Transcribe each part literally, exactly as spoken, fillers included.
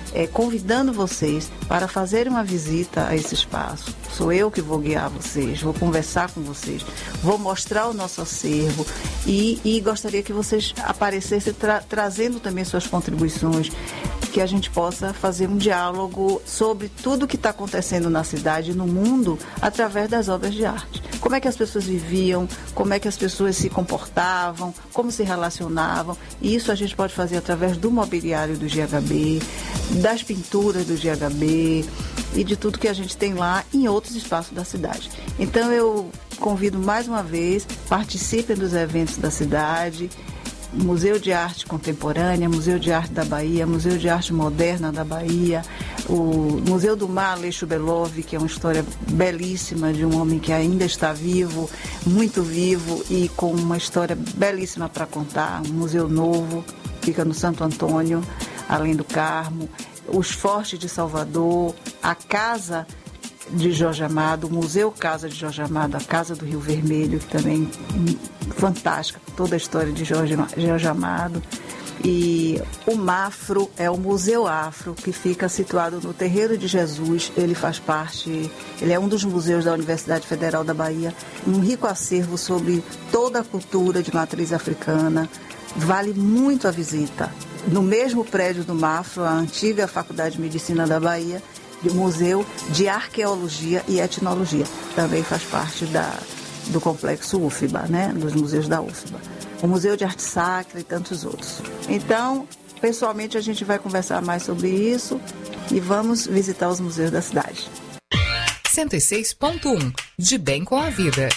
é, convidando vocês para fazerem uma visita a esse espaço. Sou eu que vou guiar vocês, vou conversar com vocês, vou mostrar o nosso acervo e, e gostaria que vocês aparecessem tra- trazendo também suas contribuições, que a gente possa fazer um diálogo sobre tudo o que está acontecendo na cidade e no mundo através das obras de arte. Como é que as pessoas viviam, como é que as pessoas se comportavam, como se relacionavam. E isso a gente pode fazer através do mobiliário do G H B, das pinturas do G H B e de tudo que a gente tem lá em outros espaços da cidade. Então eu convido mais uma vez, participem dos eventos da cidade, Museu de Arte Contemporânea, Museu de Arte da Bahia, Museu de Arte Moderna da Bahia, o Museu do Mar Aleixo Belov, que é uma história belíssima de um homem que ainda está vivo, muito vivo e com uma história belíssima para contar. Um museu novo, fica no Santo Antônio, além do Carmo, os Fortes de Salvador, a Casa de Jorge Amado, o Museu Casa de Jorge Amado, a Casa do Rio Vermelho, que também é fantástica, toda a história de Jorge, Jorge Amado. E o Mafro é o Museu Afro, que fica situado no Terreiro de Jesus. Ele faz parte, ele é um dos museus da Universidade Federal da Bahia, um rico acervo sobre toda a cultura de matriz africana. Vale muito a visita. No mesmo prédio do Mafro, a antiga Faculdade de Medicina da Bahia, do Museu de Arqueologia e Etnologia. Também faz parte da, do complexo U F B A, né? Dos museus da U F B A. O Museu de Arte Sacra e tantos outros. Então, pessoalmente, a gente vai conversar mais sobre isso e vamos visitar os museus da cidade. cento e seis ponto um. De bem com a vida.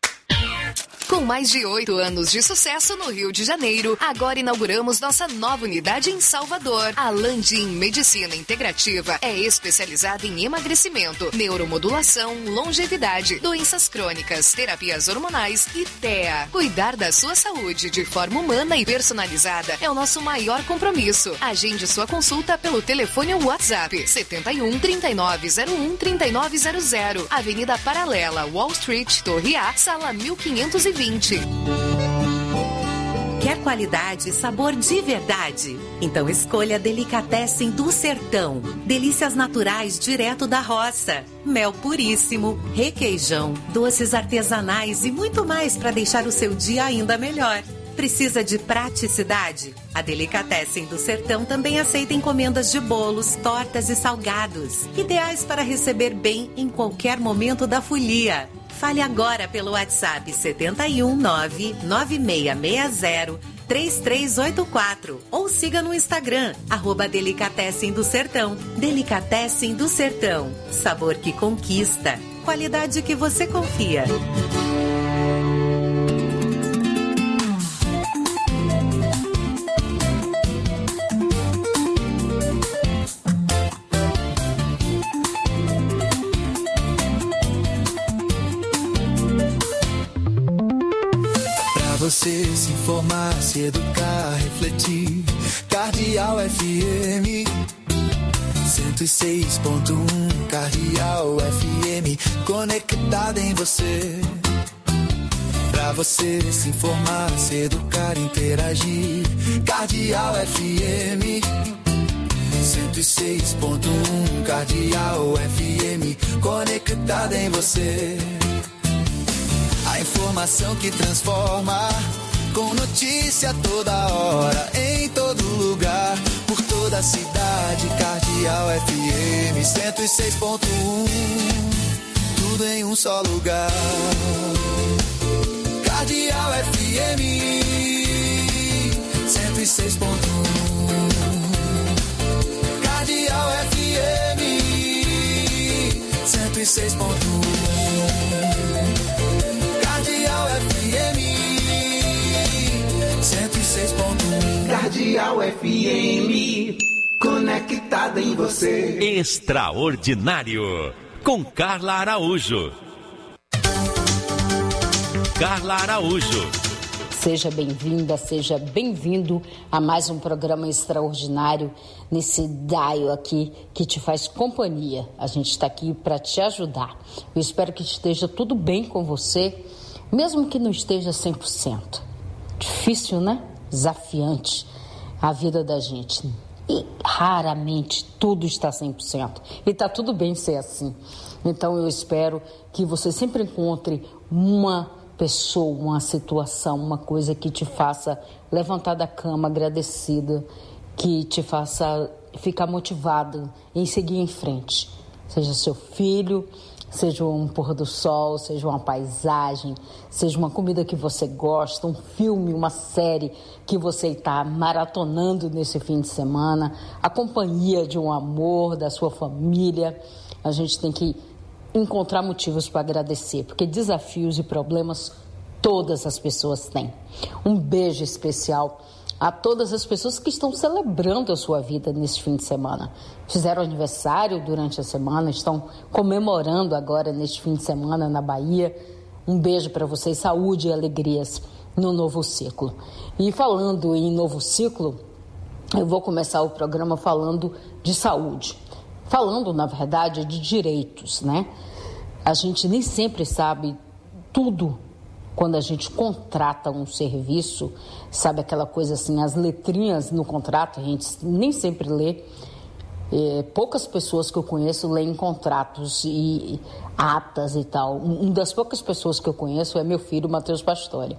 Com mais de oito anos de sucesso no Rio de Janeiro, agora inauguramos nossa nova unidade em Salvador. A Landim Medicina Integrativa é especializada em emagrecimento, neuromodulação, longevidade, doenças crônicas, terapias hormonais e T E A. Cuidar da sua saúde de forma humana e personalizada é o nosso maior compromisso. Agende sua consulta pelo telefone ou WhatsApp setenta e um, trinta e nove zero um, trinta e nove zero zero, Avenida Paralela, Wall Street, Torre A, sala mil quinhentos e vinte. Quer qualidade e sabor de verdade? Então escolha Delicatessen do Sertão. Delícias naturais direto da roça. Mel puríssimo, requeijão, doces artesanais e muito mais para deixar o seu dia ainda melhor. Precisa de praticidade? A Delicatessen do Sertão também aceita encomendas de bolos, tortas e salgados. Ideais para receber bem em qualquer momento da folia. Fale agora pelo WhatsApp setenta e um, nove nove seis seis zero, três três oito quatro ou siga no Instagram, arroba Delicatessen do Sertão. Delicatessen do Sertão. Sabor que conquista. Qualidade que você confia. Você se informar, se educar, refletir. Cardeal F M cento e seis ponto um. Cardeal F M conectada em você. Pra você se informar, se educar, interagir. Cardeal F M cento e seis ponto um. Cardeal F M conectada em você. A informação que transforma, com notícia toda hora, em todo lugar, por toda a cidade. Cardeal F M cento e seis ponto um, tudo em um só lugar. Cardeal F M cento e seis ponto um. Cardeal F M cento e seis ponto um. Cardeal F M cento e seis ponto um. Cardeal F M, conectada em você. Extraordinário, com Carla Araújo. Carla Araújo. Seja bem-vinda, seja bem-vindo a mais um programa extraordinário nesse dial aqui que te faz companhia. A gente está aqui para te ajudar. Eu espero que esteja tudo bem com você, mesmo que não esteja cem por cento. Difícil, né? Desafiante a vida da gente. E raramente tudo está cem por cento. E está tudo bem ser assim. Então eu espero que você sempre encontre uma pessoa, uma situação, uma coisa que te faça levantar da cama agradecida, que te faça ficar motivado em seguir em frente. Seja seu filho, seja um pôr do sol, seja uma paisagem, seja uma comida que você gosta, um filme, uma série que você está maratonando nesse fim de semana, a companhia de um amor, da sua família. A gente tem que encontrar motivos para agradecer, porque desafios e problemas todas as pessoas têm. Um beijo especial a todas as pessoas que estão celebrando a sua vida nesse fim de semana. Fizeram aniversário durante a semana, estão comemorando agora neste fim de semana na Bahia. Um beijo para vocês, saúde e alegrias no novo ciclo. E falando em novo ciclo, eu vou começar o programa falando de saúde. Falando, na verdade, de direitos, né? A gente nem sempre sabe tudo. Quando a gente contrata um serviço, sabe aquela coisa assim, as letrinhas no contrato, a gente nem sempre lê. É, poucas pessoas que eu conheço leem contratos e atas e tal. Uma das poucas pessoas que eu conheço é meu filho, Matheus Pastore.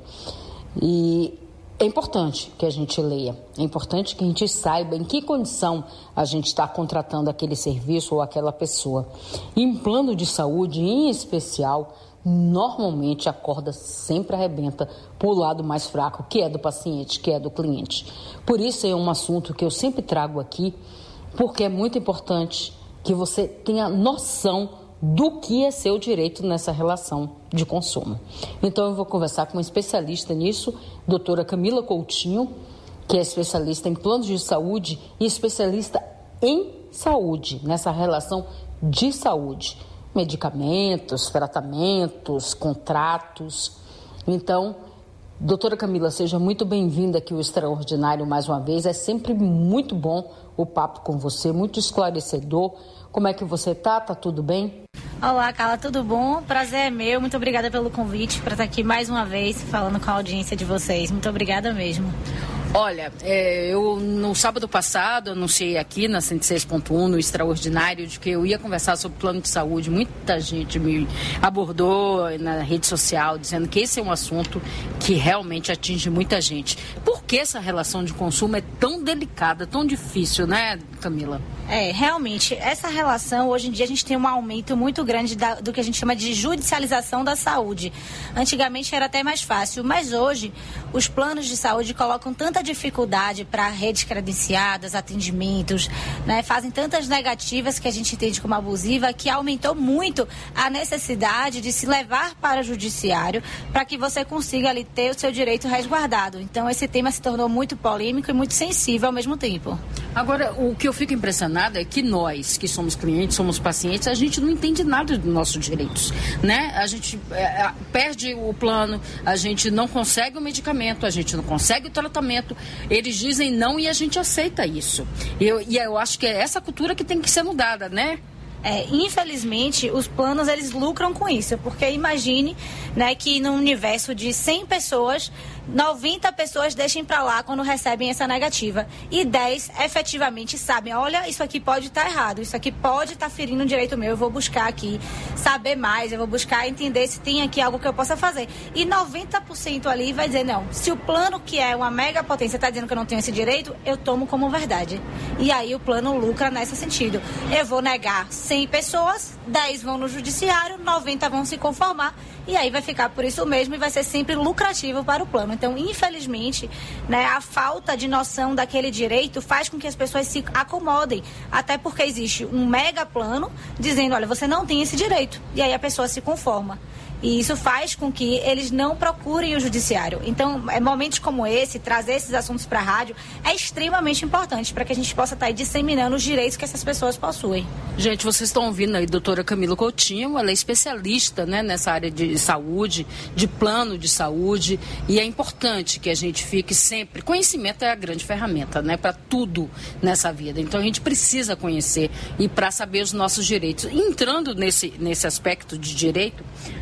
E é importante que a gente leia, é importante que a gente saiba em que condição a gente está contratando aquele serviço ou aquela pessoa. E em plano de saúde, em especial, normalmente a corda sempre arrebenta para o lado mais fraco, que é do paciente, que é do cliente. Por isso é um assunto que eu sempre trago aqui, porque é muito importante que você tenha noção do que é seu direito nessa relação de consumo. Então eu vou conversar com uma especialista nisso, doutora Camila Coutinho, que é especialista em planos de saúde e especialista em saúde, nessa relação de saúde. Medicamentos, tratamentos, contratos. Então, doutora Camila, seja muito bem-vinda aqui ao Extraordinário mais uma vez. É sempre muito bom o papo com você, muito esclarecedor. Como é que você está? Tá tudo bem? Olá, Carla, tudo bom? Prazer é meu. Muito obrigada pelo convite para estar aqui mais uma vez falando com a audiência de vocês. Muito obrigada mesmo. Olha, é, eu no sábado passado anunciei aqui na cento e seis ponto um, no Extraordinário, de que eu ia conversar sobre plano de saúde. Muita gente me abordou na rede social dizendo que esse é um assunto que realmente atinge muita gente. Por que essa relação de consumo é tão delicada, tão difícil, né, Camila? É, realmente, essa relação, hoje em dia a gente tem um aumento muito grande da, do que a gente chama de judicialização da saúde. Antigamente era até mais fácil, mas hoje os planos de saúde colocam tanta dificuldade para redes credenciadas, atendimentos, né, fazem tantas negativas que a gente entende como abusiva, que aumentou muito a necessidade de se levar para o judiciário para que você consiga ali ter o seu direito resguardado. Então esse tema se tornou muito polêmico e muito sensível ao mesmo tempo. Agora, o que eu fico impressionada é que nós, que somos clientes, somos pacientes, a gente não entende nada dos nossos direitos, né? A gente é, perde o plano, a gente não consegue o medicamento, a gente não consegue o tratamento, eles dizem não e a gente aceita isso. Eu, e eu acho que é essa cultura que tem que ser mudada, né? É, infelizmente, os planos, eles lucram com isso, porque imagine, né, que num universo de cem pessoas, noventa pessoas deixem para lá quando recebem essa negativa e dez efetivamente sabem, olha, isso aqui pode estar errado, isso aqui pode estar ferindo um direito meu, eu vou buscar aqui saber mais, eu vou buscar entender se tem aqui algo que eu possa fazer. E noventa por cento ali vai dizer, não, se o plano que é uma mega potência está dizendo que eu não tenho esse direito, eu tomo como verdade. E aí o plano lucra nesse sentido. Eu vou negar cem pessoas, dez vão no judiciário, noventa vão se conformar e aí vai ficar por isso mesmo e vai ser sempre lucrativo para o plano. Então, infelizmente, né, a falta de noção daquele direito faz com que as pessoas se acomodem, até porque existe um mega plano dizendo, olha, você não tem esse direito, e aí a pessoa se conforma. E isso faz com que eles não procurem o judiciário. Então, é, momentos como esse, trazer esses assuntos para a rádio, é extremamente importante para que a gente possa estar aí disseminando os direitos que essas pessoas possuem. Gente, vocês estão ouvindo aí a doutora Camila Coutinho, ela é especialista, né, nessa área de saúde, de plano de saúde, e é importante que a gente fique sempre... Conhecimento é a grande ferramenta, né, para tudo nessa vida. Então, a gente precisa conhecer e para saber os nossos direitos. Entrando nesse, nesse aspecto de direito,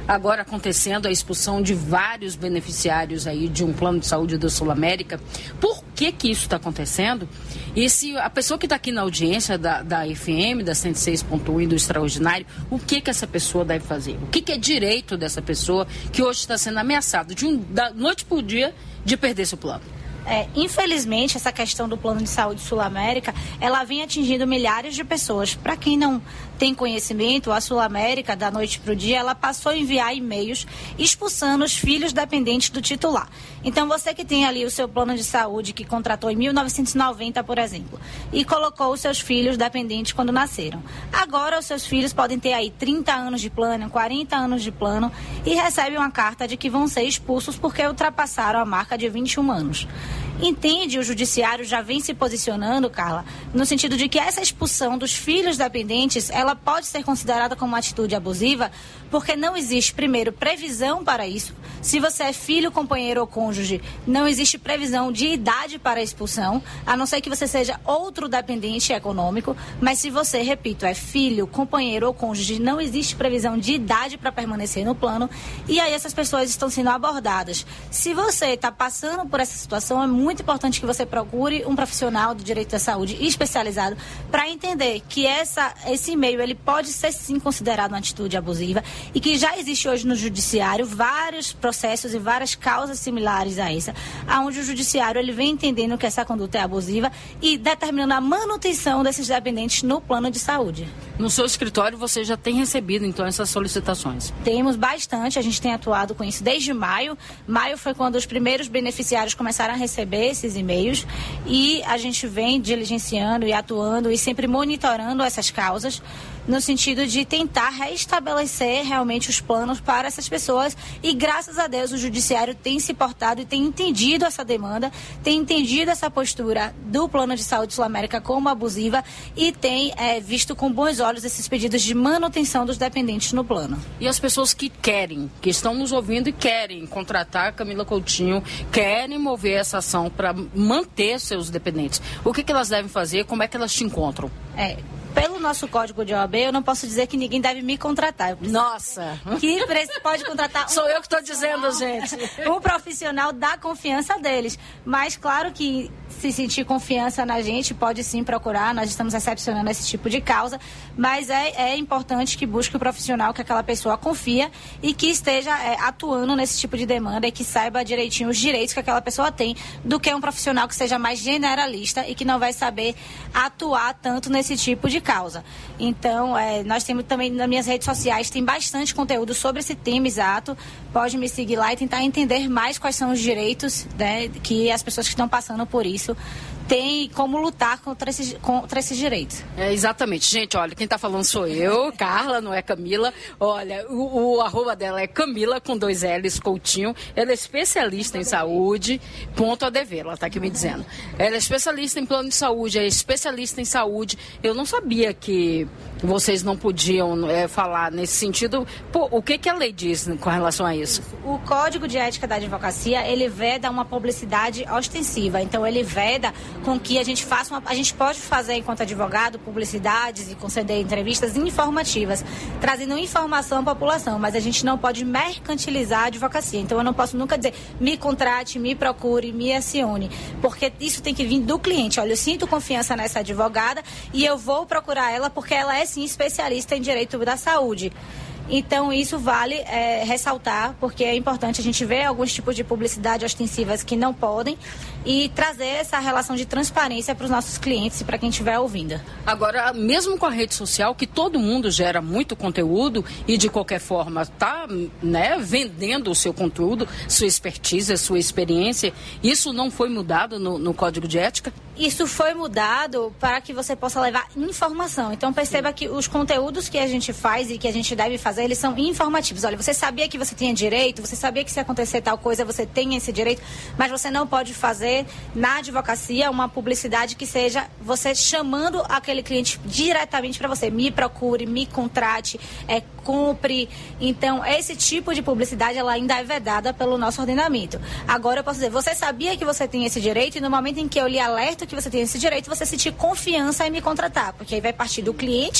agora acontecendo a expulsão de vários beneficiários aí de um plano de saúde da Sul América. Por que que isso está acontecendo? E se a pessoa que está aqui na audiência da, da F M, da cento e seis ponto um e do Extraordinário, o que que essa pessoa deve fazer? O que que é direito dessa pessoa que hoje está sendo ameaçada de um, da noite por dia de perder seu plano? É, infelizmente, essa questão do Plano de Saúde Sul América, ela vem atingindo milhares de pessoas. Para quem não tem conhecimento, a Sul América, da noite para o dia, ela passou a enviar e-mails expulsando os filhos dependentes do titular. Então, você que tem ali o seu plano de saúde, que contratou em mil novecentos e noventa, por exemplo, e colocou os seus filhos dependentes quando nasceram. Agora, os seus filhos podem ter aí trinta anos de plano, quarenta anos de plano, e recebem uma carta de que vão ser expulsos porque ultrapassaram a marca de vinte e um anos. Entende, o judiciário já vem se posicionando, Carla, no sentido de que essa expulsão dos filhos dependentes, ela pode ser considerada como uma atitude abusiva, porque não existe, primeiro, previsão para isso. Se você é filho, companheiro ou cônjuge, não existe previsão de idade para a expulsão, a não ser que você seja outro dependente econômico, mas se você, repito, é filho, companheiro ou cônjuge, não existe previsão de idade para permanecer no plano, e aí essas pessoas estão sendo abordadas. Se você está passando por essa situação, é muito importante que você procure um profissional do direito da saúde especializado para entender que essa, esse e-mail ele pode ser sim considerado uma atitude abusiva e que já existe hoje no judiciário vários processos e várias causas similares a essa, onde o judiciário ele vem entendendo que essa conduta é abusiva e determinando a manutenção desses dependentes no plano de saúde. No seu escritório você já tem recebido então essas solicitações? Temos bastante, a gente tem atuado com isso desde maio. Maio foi quando os primeiros beneficiários começaram a receber esses e-mails e a gente vem diligenciando e atuando e sempre monitorando essas causas no sentido de tentar restabelecer realmente os planos para essas pessoas e graças a Deus o judiciário tem se portado e tem entendido essa demanda, tem entendido essa postura do Plano de Saúde Sul América como abusiva e tem é, visto com bons olhos esses pedidos de manutenção dos dependentes no plano. E as pessoas que querem, que estão nos ouvindo e querem contratar a Camila Coutinho, querem mover essa ação para manter seus dependentes, o que que elas devem fazer, como é que elas te encontram? É... Pelo nosso código de O A B, eu não posso dizer que ninguém deve me contratar. Nossa! Que pode contratar um Sou eu que estou dizendo, gente. Um profissional da confiança deles. Mas, claro que se sentir confiança na gente, pode sim procurar. Nós estamos recepcionando esse tipo de causa. Mas é, é importante que busque o profissional que aquela pessoa confia e que esteja é, atuando nesse tipo de demanda e que saiba direitinho os direitos que aquela pessoa tem, do que um profissional que seja mais generalista e que não vai saber atuar tanto nesse tipo de causa. Então, é, nós temos também nas minhas redes sociais, tem bastante conteúdo sobre esse tema exato. Pode me seguir lá e tentar entender mais quais são os direitos, né, que as pessoas que estão passando por isso têm, como lutar contra esses, contra esses direitos. É, exatamente. Gente, olha, quem está falando sou eu, Carla, não é Camila. Olha, o, o arroba dela é Camila, com dois L's, Coutinho. Ela é especialista em saúde, ponto a dever, ela está aqui me dizendo. Ela é especialista em plano de saúde, é especialista em saúde. Eu não sabia que vocês não podiam é, falar nesse sentido. Pô, o que, que a lei diz com relação a isso? O Código de Ética da Advocacia, ele veda uma publicidade ostensiva. Então, ele veda com que a gente faça uma... A gente pode fazer, enquanto advogado, publicidades e conceder entrevistas informativas, trazendo informação à população, mas a gente não pode mercantilizar a advocacia. Então, eu não posso nunca dizer, me contrate, me procure, me acione, porque isso tem que vir do cliente. Olha, eu sinto confiança nessa advogada e eu vou procurar ela porque ela é, sim, especialista em direito da saúde. Então, isso vale é, ressaltar, porque é importante a gente ver alguns tipos de publicidade ostensivas que não podem e trazer essa relação de transparência para os nossos clientes e para quem estiver ouvindo. Agora, mesmo com a rede social, que todo mundo gera muito conteúdo e, de qualquer forma, está, né, vendendo o seu conteúdo, sua expertise, sua experiência, isso não foi mudado no, no Código de Ética? Isso foi mudado para que você possa levar informação. Então, perceba Sim. que os conteúdos que a gente faz e que a gente deve fazer, eles são informativos. Olha, você sabia que você tinha direito, você sabia que se acontecer tal coisa, você tem esse direito, mas você não pode fazer na advocacia uma publicidade que seja você chamando aquele cliente diretamente para você. Me procure, me contrate, é, compre. Então, esse tipo de publicidade, ela ainda é vedada pelo nosso ordenamento. Agora, eu posso dizer, você sabia que você tem esse direito e no momento em que eu lhe alerto que você tem esse direito, você sentir confiança em me contratar, porque aí vai partir do cliente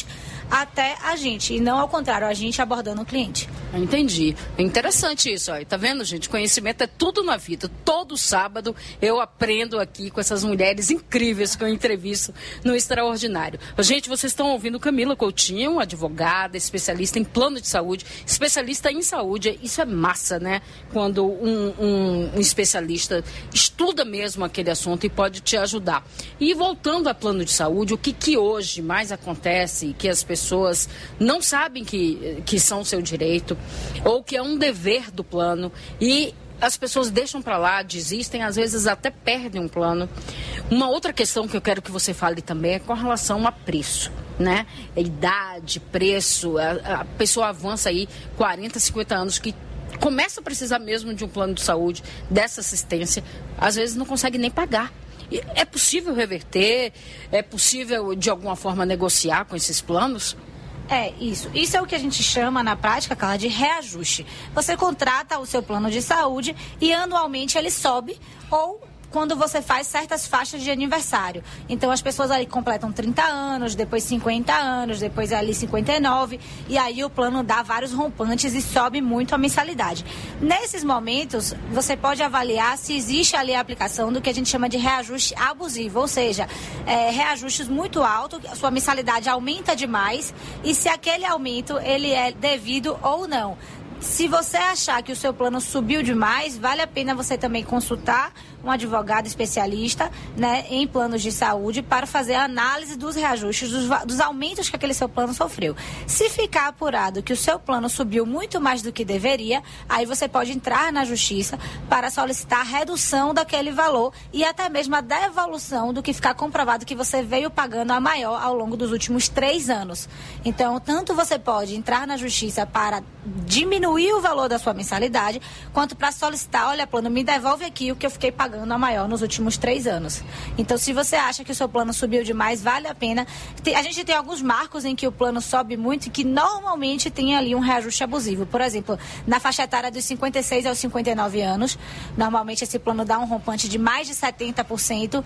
até a gente, e não ao contrário, a gente abordando o cliente. Entendi. É interessante isso, ó. Tá vendo, gente? Conhecimento é tudo na vida. Todo sábado eu aprendo aqui com essas mulheres incríveis que eu entrevisto no Extraordinário. Gente, vocês estão ouvindo Camila Coutinho, advogada, especialista em plano de saúde, especialista em saúde. Isso é massa, né? Quando um, um, um especialista estuda mesmo aquele assunto e pode te ajudar. E voltando a plano de saúde, o que, que hoje mais acontece, que as pessoas não sabem que, que são seu direito, ou que é um dever do plano, e as pessoas deixam para lá, desistem, às vezes até perdem um plano. Uma outra questão que eu quero que você fale também é com relação a preço, né? Idade, preço, a, a pessoa avança aí quarenta, cinquenta anos, que começa a precisar mesmo de um plano de saúde, dessa assistência, às vezes não consegue nem pagar. É possível reverter? É possível, de alguma forma, negociar com esses planos? É, isso. Isso é o que a gente chama, na prática, Carla, de reajuste. Você contrata o seu plano de saúde e anualmente ele sobe, ou quando você faz certas faixas de aniversário. Então, as pessoas ali completam trinta anos, depois cinquenta anos, depois ali cinquenta e nove, e aí o plano dá vários rompantes e sobe muito a mensalidade. Nesses momentos, você pode avaliar se existe ali a aplicação do que a gente chama de reajuste abusivo, ou seja, é, reajustes muito altos, a sua mensalidade aumenta demais, e se aquele aumento ele é devido ou não. Se você achar que o seu plano subiu demais, vale a pena você também consultar um advogado especialista, né, em planos de saúde para fazer a análise dos reajustes, dos, dos aumentos que aquele seu plano sofreu. Se ficar apurado que o seu plano subiu muito mais do que deveria, aí você pode entrar na justiça para solicitar a redução daquele valor e até mesmo a devolução do que ficar comprovado que você veio pagando a maior ao longo dos últimos três anos. Então, tanto você pode entrar na justiça para diminuir o valor da sua mensalidade, quanto para solicitar, olha, plano, me devolve aqui o que eu fiquei pagando a maior nos últimos três anos. Então, se você acha que o seu plano subiu demais, vale a pena. A gente tem alguns marcos em que o plano sobe muito e que normalmente tem ali um reajuste abusivo. Por exemplo, na faixa etária dos cinquenta e seis aos cinquenta e nove anos, normalmente esse plano dá um rompante de mais de setenta por cento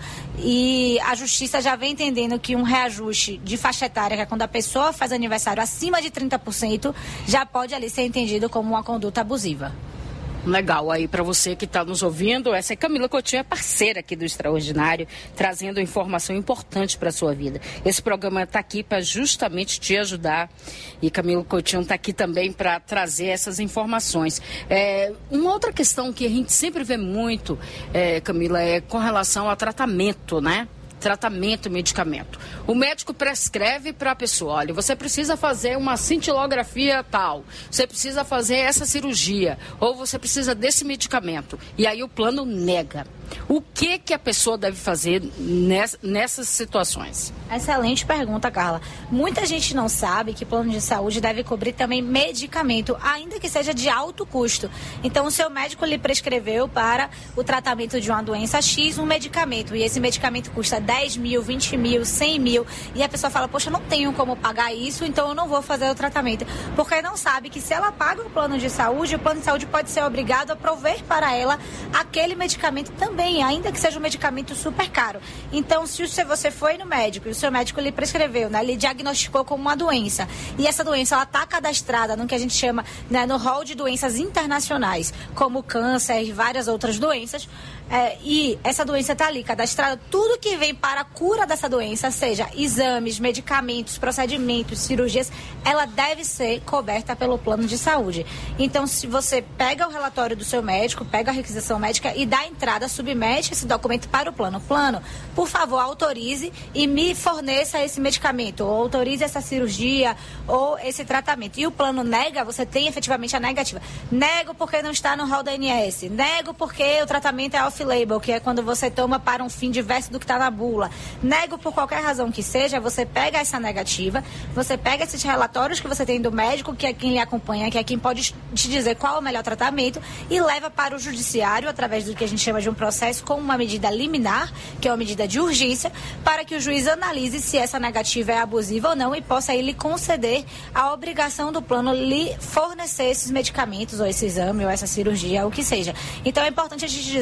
e a justiça já vem entendendo que um reajuste de faixa etária, que é quando a pessoa faz aniversário acima de trinta por cento, já pode ali ser entendido como uma conduta abusiva. Legal, aí para você que está nos ouvindo, essa é Camila Coutinho, é parceira aqui do Extraordinário, trazendo informação importante para a sua vida. Esse programa está aqui para justamente te ajudar, e Camila Coutinho está aqui também para trazer essas informações. É, uma outra questão que a gente sempre vê muito, é, Camila, é com relação ao tratamento, né? Tratamento e medicamento. O médico prescreve para a pessoa, olha, você precisa fazer uma cintilografia tal, você precisa fazer essa cirurgia, ou você precisa desse medicamento. E aí o plano nega. O que que a pessoa deve fazer ness, nessas situações? Excelente pergunta, Carla. Muita gente não sabe que plano de saúde deve cobrir também medicamento, ainda que seja de alto custo. Então, o seu médico lhe prescreveu para o tratamento de uma doença X um medicamento, e esse medicamento custa dez mil, vinte mil, cem mil, e a pessoa fala, poxa, eu não tenho como pagar isso, então eu não vou fazer o tratamento. Porque não sabe que se ela paga o plano de saúde, o plano de saúde pode ser obrigado a prover para ela aquele medicamento também, ainda que seja um medicamento super caro. Então, se você foi no médico e o seu médico lhe prescreveu, né, lhe diagnosticou como uma doença, e essa doença ela está cadastrada no que a gente chama, né, no rol de doenças internacionais, como câncer e várias outras doenças, é, e essa doença está ali cadastrada, tudo que vem para a cura dessa doença, seja exames, medicamentos, procedimentos, cirurgias, ela deve ser coberta pelo plano de saúde. Então, se você pega o relatório do seu médico, pega a requisição médica e dá entrada, submete esse documento para o plano. Plano, por favor, autorize e me forneça esse medicamento, ou autorize essa cirurgia, ou esse tratamento. E o plano nega, você tem efetivamente a negativa. Nego porque não está no rol da A N S. Nego porque o tratamento é off-label, que é quando você toma para um fim diverso do que está na bula. Nego por qualquer razão que seja, você pega essa negativa, você pega esses relatórios que você tem do médico, que é quem lhe acompanha, que é quem pode te dizer qual é o melhor tratamento, e leva para o judiciário, através do que a gente chama de um processo com uma medida liminar, que é uma medida de urgência, para que o juiz analise se essa negativa é abusiva ou não e possa aí lhe conceder a obrigação do plano lhe fornecer esses medicamentos, ou esse exame, ou essa cirurgia, ou o que seja. Então é importante a gente dizer, porque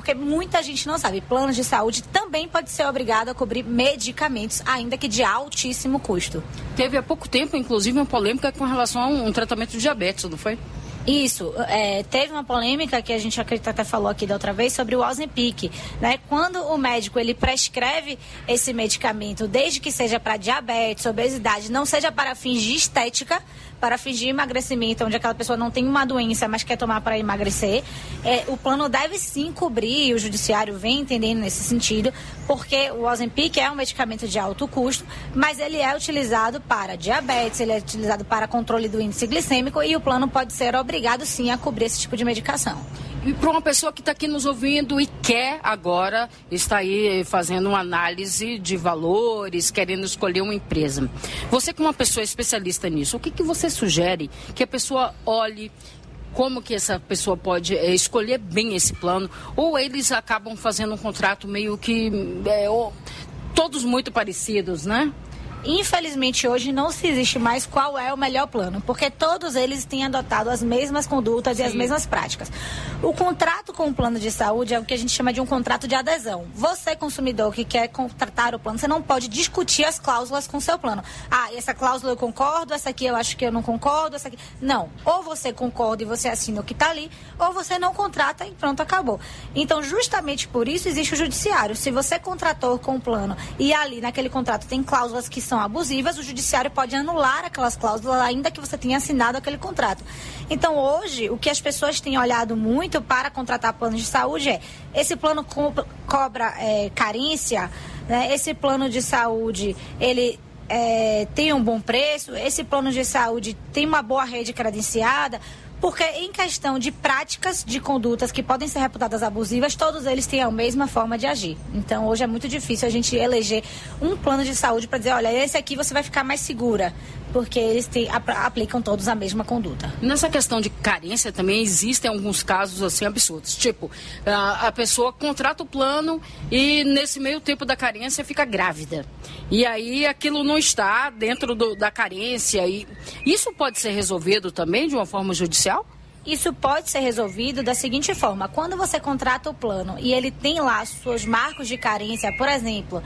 porque muita gente não sabe. Planos de saúde também pode ser obrigado a cobrir medicamentos, ainda que de altíssimo custo. Teve há pouco tempo, inclusive, uma polêmica com relação a um, um tratamento de diabetes, não foi? Isso, é, teve uma polêmica que a gente acredita até falou aqui da outra vez sobre o Ozempic, né? Quando o médico ele prescreve esse medicamento, desde que seja para diabetes, obesidade, não seja para fins de estética, para fins de emagrecimento, onde aquela pessoa não tem uma doença, mas quer tomar para emagrecer, é, o plano deve sim cobrir, e o judiciário vem entendendo nesse sentido, porque o Ozempic é um medicamento de alto custo, mas ele é utilizado para diabetes, ele é utilizado para controle do índice glicêmico e o plano pode ser obrigado sim a cobrir esse tipo de medicação. E para uma pessoa que está aqui nos ouvindo e quer agora, está aí fazendo uma análise de valores, querendo escolher uma empresa. Você como uma pessoa especialista nisso, o que, que você sugere que a pessoa olhe, como que essa pessoa pode é, escolher bem esse plano? Ou eles acabam fazendo um contrato meio que, é, ou, todos muito parecidos, né? Infelizmente, hoje não se existe mais qual é o melhor plano, porque todos eles têm adotado as mesmas condutas Sim. e as mesmas práticas. O contrato com o plano de saúde é o que a gente chama de um contrato de adesão. Você, consumidor, que quer contratar o plano, você não pode discutir as cláusulas com o seu plano. Ah, essa cláusula eu concordo, essa aqui eu acho que eu não concordo, essa aqui... Não. Ou você concorda e você assina o que está ali, ou você não contrata e pronto, acabou. Então, justamente por isso existe o judiciário. Se você contratou com o plano e ali naquele contrato tem cláusulas que são abusivas, o judiciário pode anular aquelas cláusulas ainda que você tenha assinado aquele contrato. Então, hoje, o que as pessoas têm olhado muito para contratar planos de saúde é, esse plano co- cobra é, carência, né? Esse plano de saúde, ele é, tem um bom preço, esse plano de saúde tem uma boa rede credenciada, porque em questão de práticas de condutas que podem ser reputadas abusivas, todos eles têm a mesma forma de agir. Então, hoje é muito difícil a gente eleger um plano de saúde para dizer, olha, esse aqui você vai ficar mais segura, porque eles têm, aplicam todos a mesma conduta. Nessa questão de carência também existem alguns casos assim absurdos. Tipo, a, a pessoa contrata o plano e nesse meio tempo da carência fica grávida. E aí aquilo não está dentro do, da carência. E isso pode ser resolvido também de uma forma judicial? Isso pode ser resolvido da seguinte forma. Quando você contrata o plano e ele tem lá seus marcos de carência, por exemplo,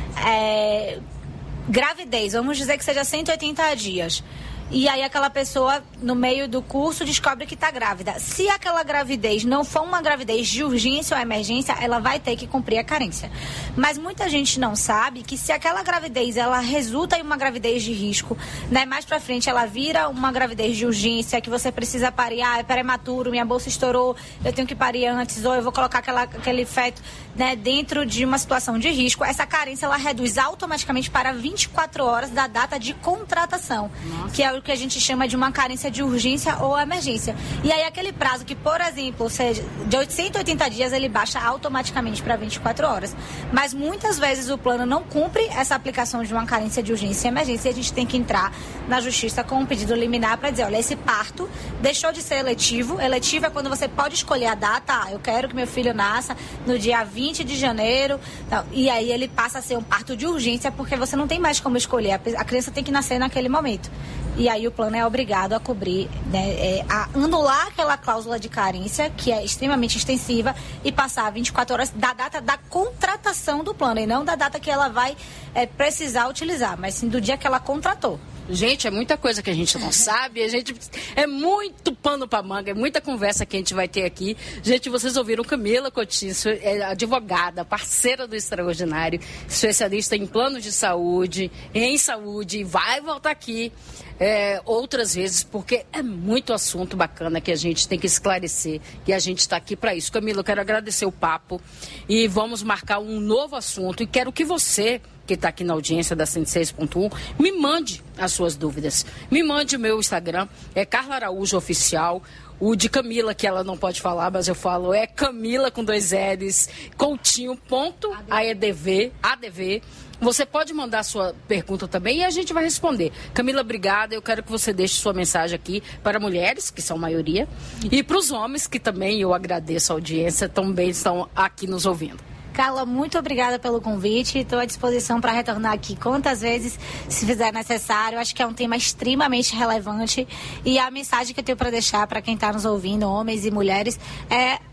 é, gravidez, vamos dizer que seja cento e oitenta dias. E aí aquela pessoa, no meio do curso, descobre que está grávida. Se aquela gravidez não for uma gravidez de urgência ou emergência, ela vai ter que cumprir a carência. Mas muita gente não sabe que se aquela gravidez, ela resulta em uma gravidez de risco, né? Mais pra frente ela vira uma gravidez de urgência, que você precisa parir, ah, é prematuro, minha bolsa estourou, eu tenho que parir antes, ou eu vou colocar aquela, aquele feto, né, dentro de uma situação de risco. Essa carência, ela reduz automaticamente para vinte e quatro horas da data de contratação. Nossa. Que é o que a gente chama de uma carência de urgência ou emergência. E aí aquele prazo que, por exemplo, seja de cento e oitenta dias, ele baixa automaticamente para vinte e quatro horas. Mas muitas vezes o plano não cumpre essa aplicação de uma carência de urgência e emergência, e a gente tem que entrar na justiça com um pedido liminar para dizer, olha, esse parto deixou de ser eletivo. Eletivo é quando você pode escolher a data, ah, eu quero que meu filho nasça no dia vinte de janeiro, tal, e aí ele passa a ser um parto de urgência, porque você não tem mais como escolher, a criança tem que nascer naquele momento. E aí o plano é obrigado a cobrir, né, é, a anular aquela cláusula de carência, que é extremamente extensiva, e passar vinte e quatro horas da data da contratação do plano, e não da data que ela vai é, precisar utilizar, mas sim do dia que ela contratou. Gente, é muita coisa que a gente não sabe, a gente é muito pano pra manga, é muita conversa que a gente vai ter aqui. Gente, vocês ouviram Camila Coutinho, é advogada, parceira do Extraordinário, especialista em plano de saúde, em saúde, vai voltar aqui é, outras vezes, porque é muito assunto bacana que a gente tem que esclarecer, e a gente está aqui para isso. Camila, eu quero agradecer o papo e vamos marcar um novo assunto, e quero que você, que está aqui na audiência da cento e seis ponto um, me mande as suas dúvidas. Me mande o meu Instagram, é Carla Araújo Oficial. O de Camila, que ela não pode falar, mas eu falo, é Camila com dois L's, Coutinho, ponto, A E D V, A D V. Você pode mandar a sua pergunta também e a gente vai responder. Camila, obrigada. Eu quero que você deixe sua mensagem aqui para mulheres, que são a maioria, e para os homens, que também eu agradeço a audiência, também estão aqui nos ouvindo. Carla, muito obrigada pelo convite. Estou à disposição para retornar aqui quantas vezes se fizer necessário. Acho que é um tema extremamente relevante. E a mensagem que eu tenho para deixar para quem está nos ouvindo, homens e mulheres, é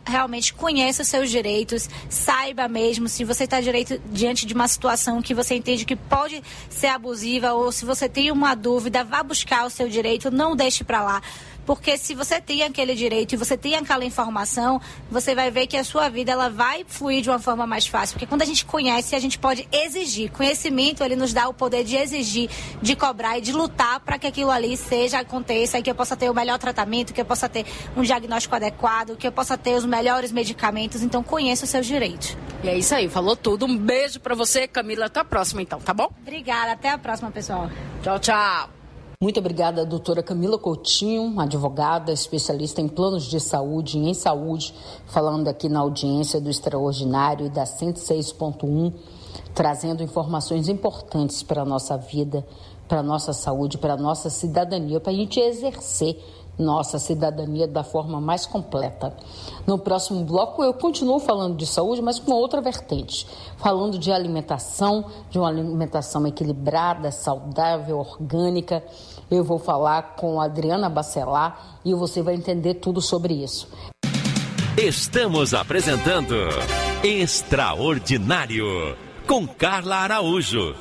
realmente conheça os seus direitos, saiba mesmo se você está direito diante de uma situação que você entende que pode ser abusiva, ou se você tem uma dúvida, vá buscar o seu direito, não deixe para lá. Porque se você tem aquele direito e você tem aquela informação, você vai ver que a sua vida ela vai fluir de uma forma mais fácil. Porque quando a gente conhece, a gente pode exigir. Conhecimento, ele nos dá o poder de exigir, de cobrar e de lutar para que aquilo ali seja, aconteça, e que eu possa ter o melhor tratamento, que eu possa ter um diagnóstico adequado, que eu possa ter os melhores medicamentos. Então, conheça os seus direitos. E é isso aí, falou tudo. Um beijo para você, Camila. Até a próxima, então, tá bom? Obrigada. Até a próxima, pessoal. Tchau, tchau. Muito obrigada, doutora Camila Coutinho, advogada, especialista em planos de saúde e em saúde, falando aqui na audiência do Extraordinário e da cento e seis ponto um, trazendo informações importantes para a nossa vida, para a nossa saúde, para a nossa cidadania, para a gente exercer nossa cidadania da forma mais completa. No próximo bloco eu continuo falando de saúde, mas com outra vertente, falando de alimentação, de uma alimentação equilibrada, saudável, orgânica. Eu vou falar com a Adriana Bacelar e você vai entender tudo sobre isso. Estamos apresentando Extraordinário, com Carla Araújo.